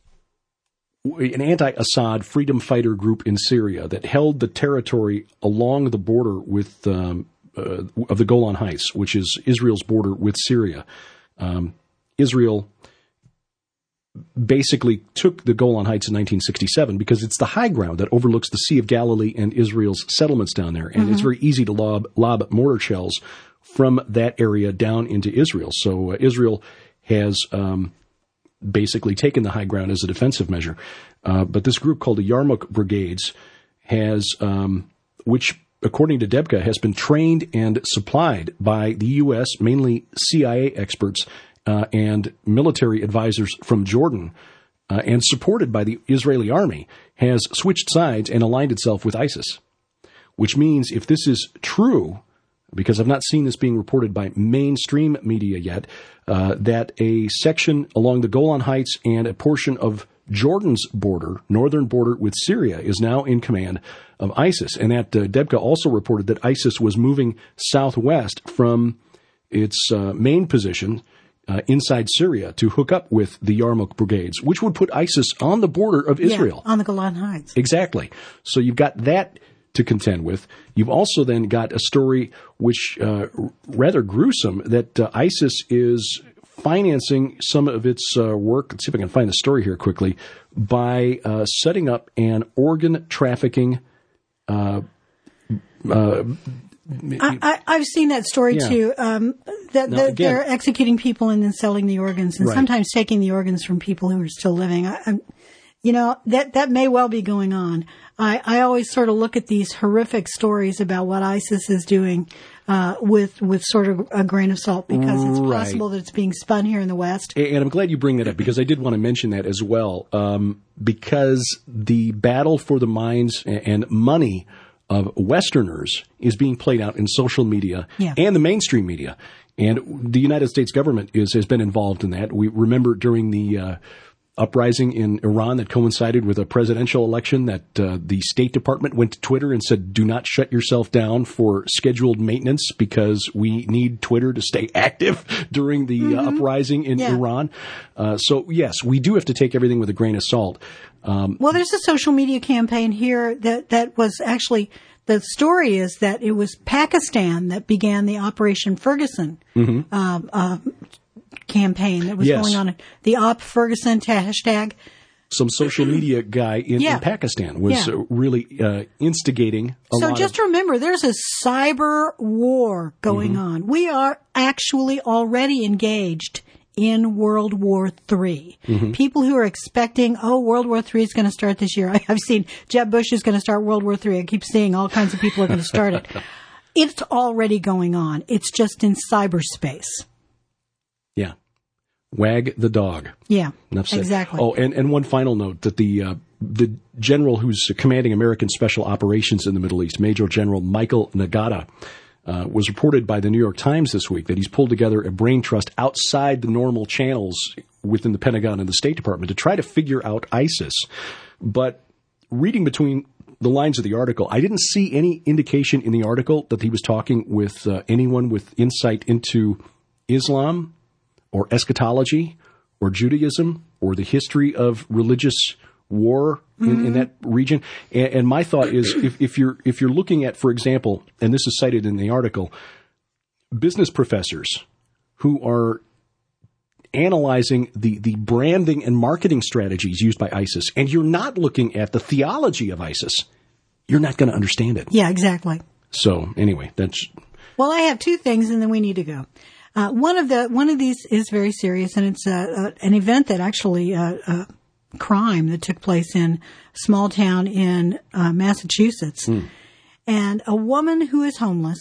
J: anti-Assad freedom fighter group in Syria that held the territory along the border with of the Golan Heights, which is Israel's border with Syria. Israel basically took the Golan Heights in 1967 because it's the high ground that overlooks the Sea of Galilee and Israel's settlements down there. And it's very easy to lob mortar shells from that area down into Israel. So Israel has basically taken the high ground as a defensive measure. But this group called the Yarmouk Brigades has, which according to Debka, has been trained and supplied by the U.S., mainly CIA experts, and military advisors from Jordan, and supported by the Israeli army, has switched sides and aligned itself with ISIS. Which means if this is true, because I've not seen this being reported by mainstream media yet, that a section along the Golan Heights and a portion of Jordan's border, northern border with Syria, is now in command of ISIS. And that Debka also reported that ISIS was moving southwest from its main position inside Syria to hook up with the Yarmouk Brigades, which would put ISIS on the border of Israel.
K: Yeah, on the Golan Heights.
J: Exactly. So you've got that to contend with. You've also then got a story which rather gruesome, that ISIS is financing some of its work. Let's see if I can find the story here quickly, by setting up an organ trafficking
K: I've seen that story too. They're executing people and then selling the organs, and sometimes taking the organs from people who are still living. That may well be going on. I always sort of look at these horrific stories about what ISIS is doing with sort of a grain of salt, because it's possible that it's being spun here in the West.
J: And I'm glad you bring that up, because I did want to mention that as well, because the battle for the minds and money of Westerners is being played out in social media and the mainstream media. And the United States government has been involved in that. We remember during the uprising in Iran that coincided with a presidential election that the State Department went to Twitter and said, do not shut yourself down for scheduled maintenance because we need Twitter to stay active during the uprising in Iran. So, yes, we do have to take everything with a grain of salt.
K: Well, there's a social media campaign here that was actually, the story is that it was Pakistan that began the Operation Ferguson campaign that was going on, the Op Ferguson hashtag.
J: some social media guy in Pakistan was really instigating a lot.
K: So just remember, there's a cyber war going on. We are actually already engaged in World War III. People who are expecting, World War III is going to start this year. I've seen Jeb Bush is going to start World War III. I keep seeing all kinds of people are going to start it. It's already going on. It's just in cyberspace.
J: Yeah. Wag the dog.
K: Yeah, exactly.
J: Oh, and one final note, that the general who's commanding American Special Operations in the Middle East, Major General Michael Nagata, was reported by the New York Times this week that he's pulled together a brain trust outside the normal channels within the Pentagon and the State Department to try to figure out ISIS. But reading between the lines of the article, I didn't see any indication in the article that he was talking with anyone with insight into Islam or eschatology or Judaism or the history of religious war in that region. And my thought is, if you're looking at, for example, and this is cited in the article, business professors who are analyzing the branding and marketing strategies used by ISIS, and you're not looking at the theology of ISIS, you're not going to understand it.
K: Yeah, exactly.
J: So anyway, that's...
K: Well, I have two things, and then we need to go. One of these is very serious, and it's an event that actually crime that took place in a small town in Massachusetts. And a woman who is homeless,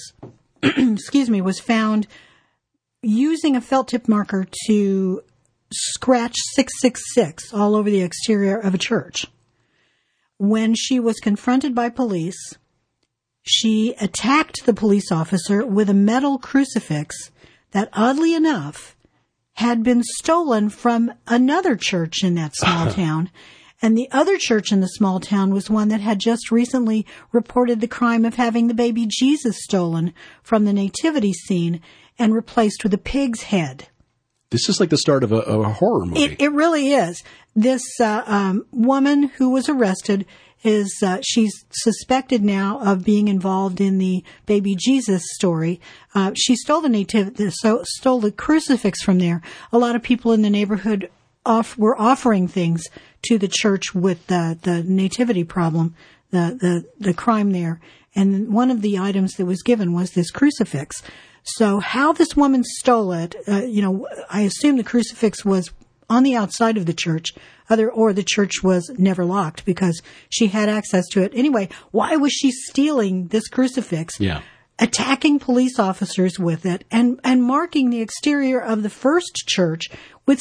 K: was found using a felt tip marker to scratch 666 all over the exterior of a church. When she was confronted by police, she attacked the police officer with a metal crucifix that, oddly enough, had been stolen from another church in that small town. And the other church in the small town was one that had just recently reported the crime of having the baby Jesus stolen from the nativity scene and replaced with a pig's head.
J: This is like the start of a horror movie.
K: It really is. This woman who was arrested she's suspected now of being involved in the baby Jesus story. She stole stole the crucifix from there. A lot of people in the neighborhood were offering things to the church with the nativity problem, the crime there. And one of the items that was given was this crucifix. So how this woman stole it, I assume the crucifix was on the outside of the church, or the church was never locked because she had access to it. Anyway, why was she stealing this crucifix?
J: Yeah.
K: Attacking police officers with it and marking the exterior of the first church with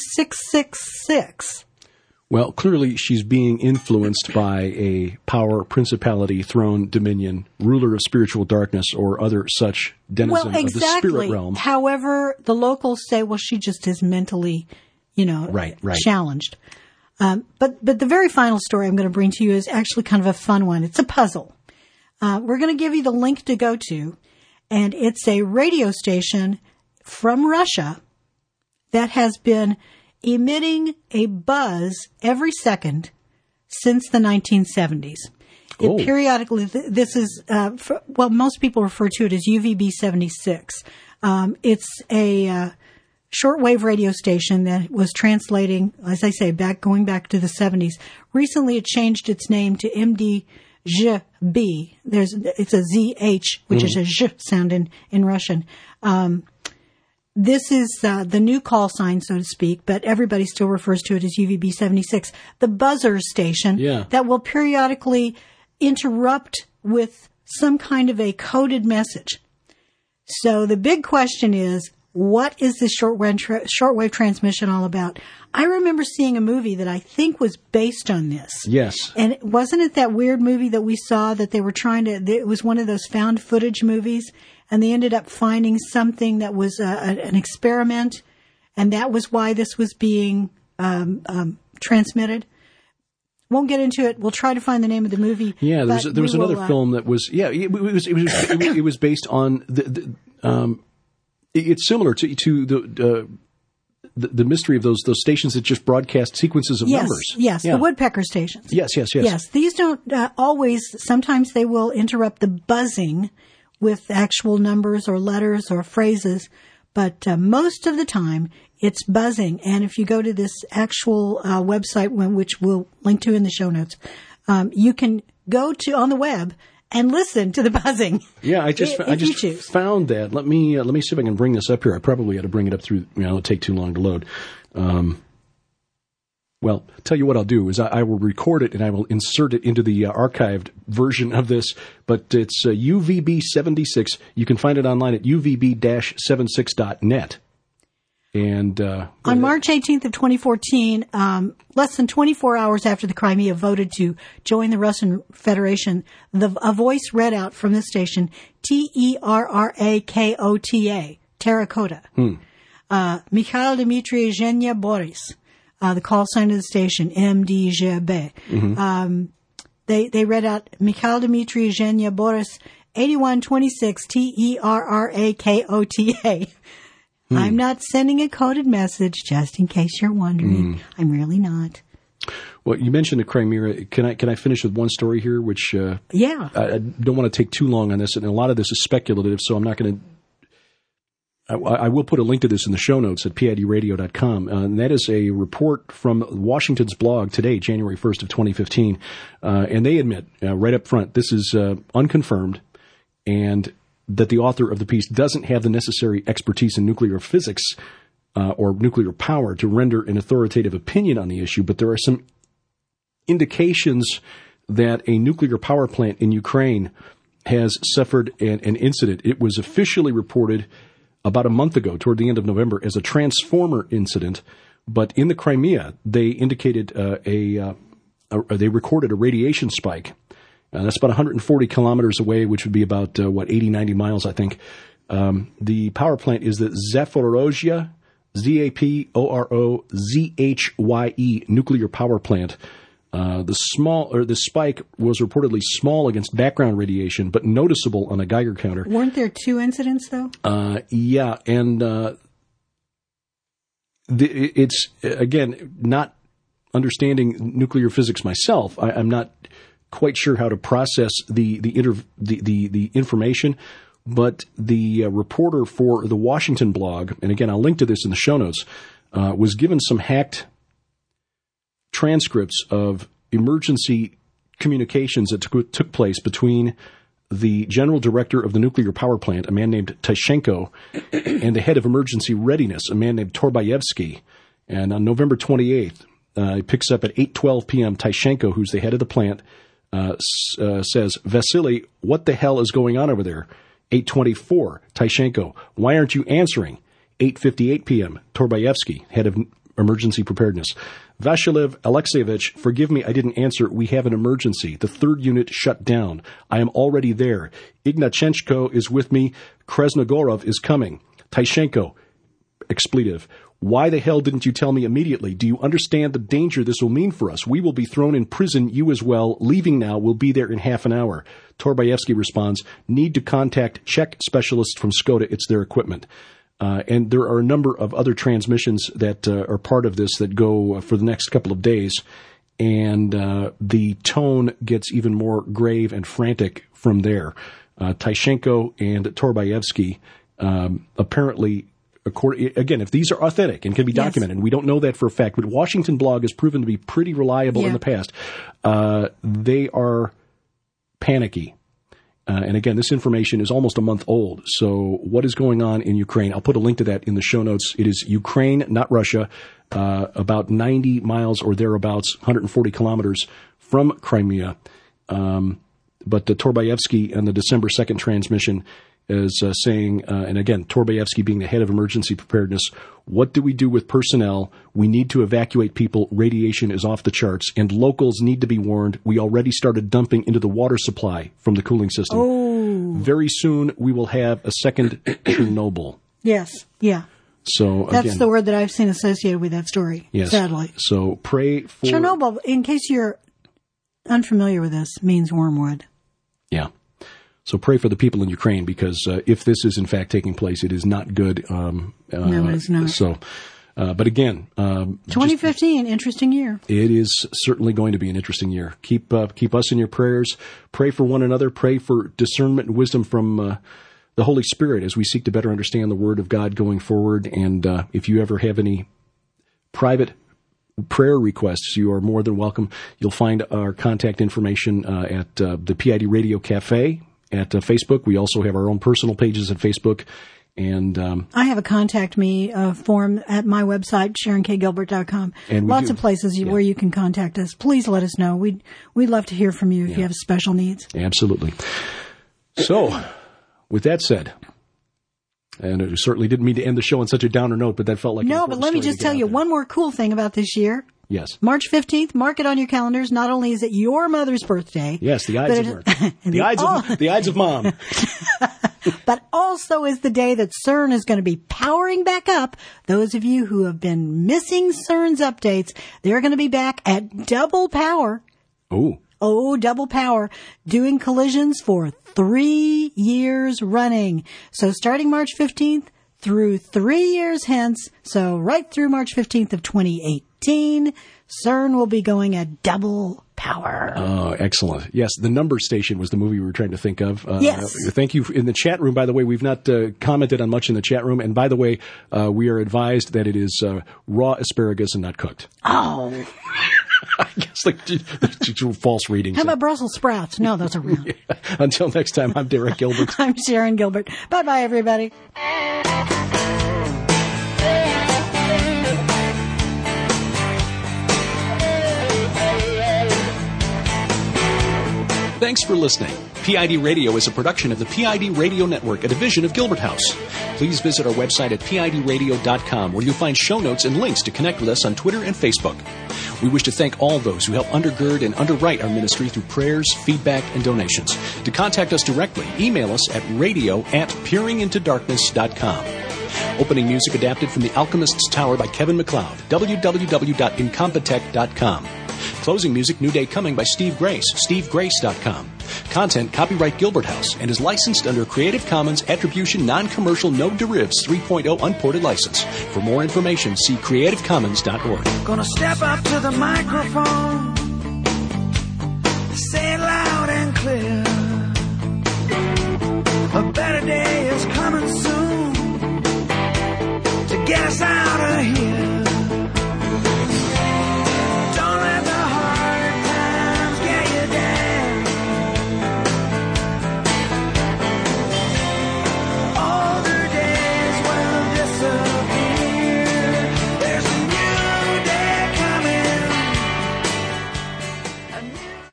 K: 666.
J: Well, clearly she's being influenced by a power, principality, throne, dominion, ruler of spiritual darkness, or other such denizen of the spirit realm.
K: However, the locals say, well, she just is mentally,
J: right.
K: challenged. But the very final story I'm going to bring to you is actually kind of a fun one. It's a puzzle. We're going to give you the link to go to, and it's a radio station from Russia that has been emitting a buzz every second since the 1970s. It periodically, this is, most people refer to it as UVB 76. It's a shortwave radio station that was translating, as I say, going back to the 70s. Recently, it changed its name to MDZB. It's a ZH, which is a Z sound in Russian. This is the new call sign, so to speak, but everybody still refers to it as UVB 76, the buzzer station that will periodically interrupt with some kind of a coded message. So the big question is, what is this shortwave transmission all about? I remember seeing a movie that I think was based on this.
J: Yes.
K: And wasn't it that weird movie that we saw that they were it was one of those found footage movies, and they ended up finding something that was an experiment, and that was why this was being transmitted? Won't get into it. We'll try to find the name of the movie.
J: Yeah, there was another film that was it was based on it's similar to the mystery of those stations that just broadcast sequences of numbers.
K: Yes, the woodpecker stations.
J: Yes.
K: Yes, these don't always. Sometimes they will interrupt the buzzing with actual numbers or letters or phrases, But most of the time, it's buzzing. And if you go to this actual website, which we'll link to in the show notes, you can go to on the web and listen to the buzzing.
J: Yeah, I just found that. Let me see if I can bring this up here. I probably had to bring it up through. It'll take too long to load. Well, tell you what I'll do is I will record it and I will insert it into the archived version of this. But it's UVB76. You can find it online at uvb-76.net. And
K: on March 18th of 2014, less than 24 hours after the Crimea voted to join the Russian Federation, a voice read out from the station, Terrakota, Terracotta. Mikhail Dmitry Zhenya Boris. The call sign of the station, MDZB. Mm-hmm. They read out Mikhail Dmitry Zhenya Boris, 8126 Terrakota. I'm not sending a coded message, just in case you're wondering. I'm really not.
J: Well, you mentioned the Crimea. Can I finish with one story here? Which
K: yeah,
J: I don't want to take too long on this, and a lot of this is speculative, so I'm not going to. I will put a link to this in the show notes at PIDradio.com. And that is a report from Washington's blog today, January 1st of 2015. And they admit right up front, this is unconfirmed, and that the author of the piece doesn't have the necessary expertise in nuclear physics or nuclear power to render an authoritative opinion on the issue. But there are some indications that a nuclear power plant in Ukraine has suffered an incident. It was officially reported about a month ago, toward the end of November, as a transformer incident. But in the Crimea, they indicated they recorded a radiation spike. That's about 140 kilometers away, which would be about, 80, 90 miles, I think. The power plant is the Zaporozhye, Zaporozhye nuclear power plant. The spike was reportedly small against background radiation, but noticeable on a Geiger counter.
K: Weren't there two incidents, though?
J: Yeah, and it's, again, not understanding nuclear physics myself. I'm not quite sure how to process the information, but the reporter for the Washington blog, and again, I'll link to this in the show notes, was given some hacked transcripts of emergency communications that took place between the general director of the nuclear power plant, a man named Tyshenko, and the head of emergency readiness, a man named Torbayevsky. And on November 28th, it picks up at 8:12 p.m., Tyshenko, who's the head of the plant, says, "Vasily, what the hell is going on over there?" 8:24, Tyshenko, "Why aren't you answering?" 8:58 p.m., Torbayevsky, head of emergency preparedness, "Vasiliv Alexeyevich, forgive me, I didn't answer. We have an emergency. The third unit shut down. I am already there. Ignatchenko is with me. Krasnogorov is coming." Tyshenko, expletive, "Why the hell didn't you tell me immediately? Do you understand the danger this will mean for us? We will be thrown in prison, you as well. Leaving now, we'll be there in half an hour." Torbayevsky responds, "Need to contact Czech specialists from Skoda. It's their equipment." And there are a number of other transmissions that are part of this that go for the next couple of days. And the tone gets even more grave and frantic from there. Tyshenko and Torbayevsky apparently, again, if these are authentic and can be documented, and we don't know that for a fact, but Washington blog has proven to be pretty reliable in the past, they are panicky. And again, this information is almost a month old. So what is going on in Ukraine? I'll put a link to that in the show notes. It is Ukraine, not Russia, about 90 miles or thereabouts, 140 kilometers from Crimea. But the Torbayevsky and the December 2nd transmission is saying, and again, Torbayevsky being the head of emergency preparedness, "What do we do with personnel? We need to evacuate people. Radiation is off the charts, and locals need to be warned. We already started dumping into the water supply from the cooling system.
K: Oh.
J: Very soon we will have a second Chernobyl."
K: Yes, yeah.
J: So
K: that's
J: again,
K: the word that I've seen associated with that story, sadly.
J: So pray for...
K: Chernobyl, in case you're unfamiliar with this, means wormwood.
J: Yeah. So pray for the people in Ukraine, because if this is in fact taking place, it is not good.
K: No, it is not.
J: So, but again,
K: 2015, interesting year.
J: It is certainly going to be an interesting year. Keep us in your prayers. Pray for one another. Pray for discernment and wisdom from the Holy Spirit as we seek to better understand the Word of God going forward. And if you ever have any private prayer requests, you are more than welcome. You'll find our contact information at the PID Radio Cafe at Facebook. We also have our own personal pages at Facebook. And
K: I have a contact me form at my website, SharonKGilbert.com. And lots of places where you can contact us. Please let us know. We'd love to hear from you if you have special needs.
J: Absolutely. So, with that said, and it certainly didn't mean to end the show on such a downer note, but that felt like
K: no. But let me just tell you one more cool thing about this year.
J: Yes.
K: March 15th, mark it on your calendars. Not only is it your mother's birthday.
J: Yes, the Ides of March. The Ides of Mom.
K: But also is the day that CERN is going to be powering back up. Those of you who have been missing CERN's updates, they're going to be back at double power. Oh, double power, doing collisions for 3 years running. So starting March 15th through 3 years hence, so right through March 15th of 2018, CERN will be going at double power.
J: Oh, excellent. Yes, The Number Station was the movie we were trying to think of.
K: Yes.
J: Thank you. In the chat room, by the way, we've not commented on much in the chat room. And by the way, we are advised that it is raw asparagus and not cooked.
K: Oh.
J: I guess like false readings.
K: How about Brussels sprouts? No, those are real.
J: Yeah. Until next time, I'm Derek Gilbert.
K: I'm Sharon Gilbert. Bye-bye, everybody.
J: Thanks for listening. PID Radio is a production of the PID Radio Network, a division of Gilbert House. Please visit our website at PIDradio.com, where you'll find show notes and links to connect with us on Twitter and Facebook. We wish to thank all those who help undergird and underwrite our ministry through prayers, feedback, and donations. To contact us directly, email us at radio@peeringintodarkness.com. Opening music adapted from The Alchemist's Tower by Kevin MacLeod, www.incompetech.com. Closing music, New Day Coming by Steve Grace, stevegrace.com. Content, copyright Gilbert House, and is licensed under Creative Commons Attribution Non-Commercial No Derivatives 3.0 Unported License. For more information, see creativecommons.org.
H: Gonna step up to the microphone, say it loud and clear.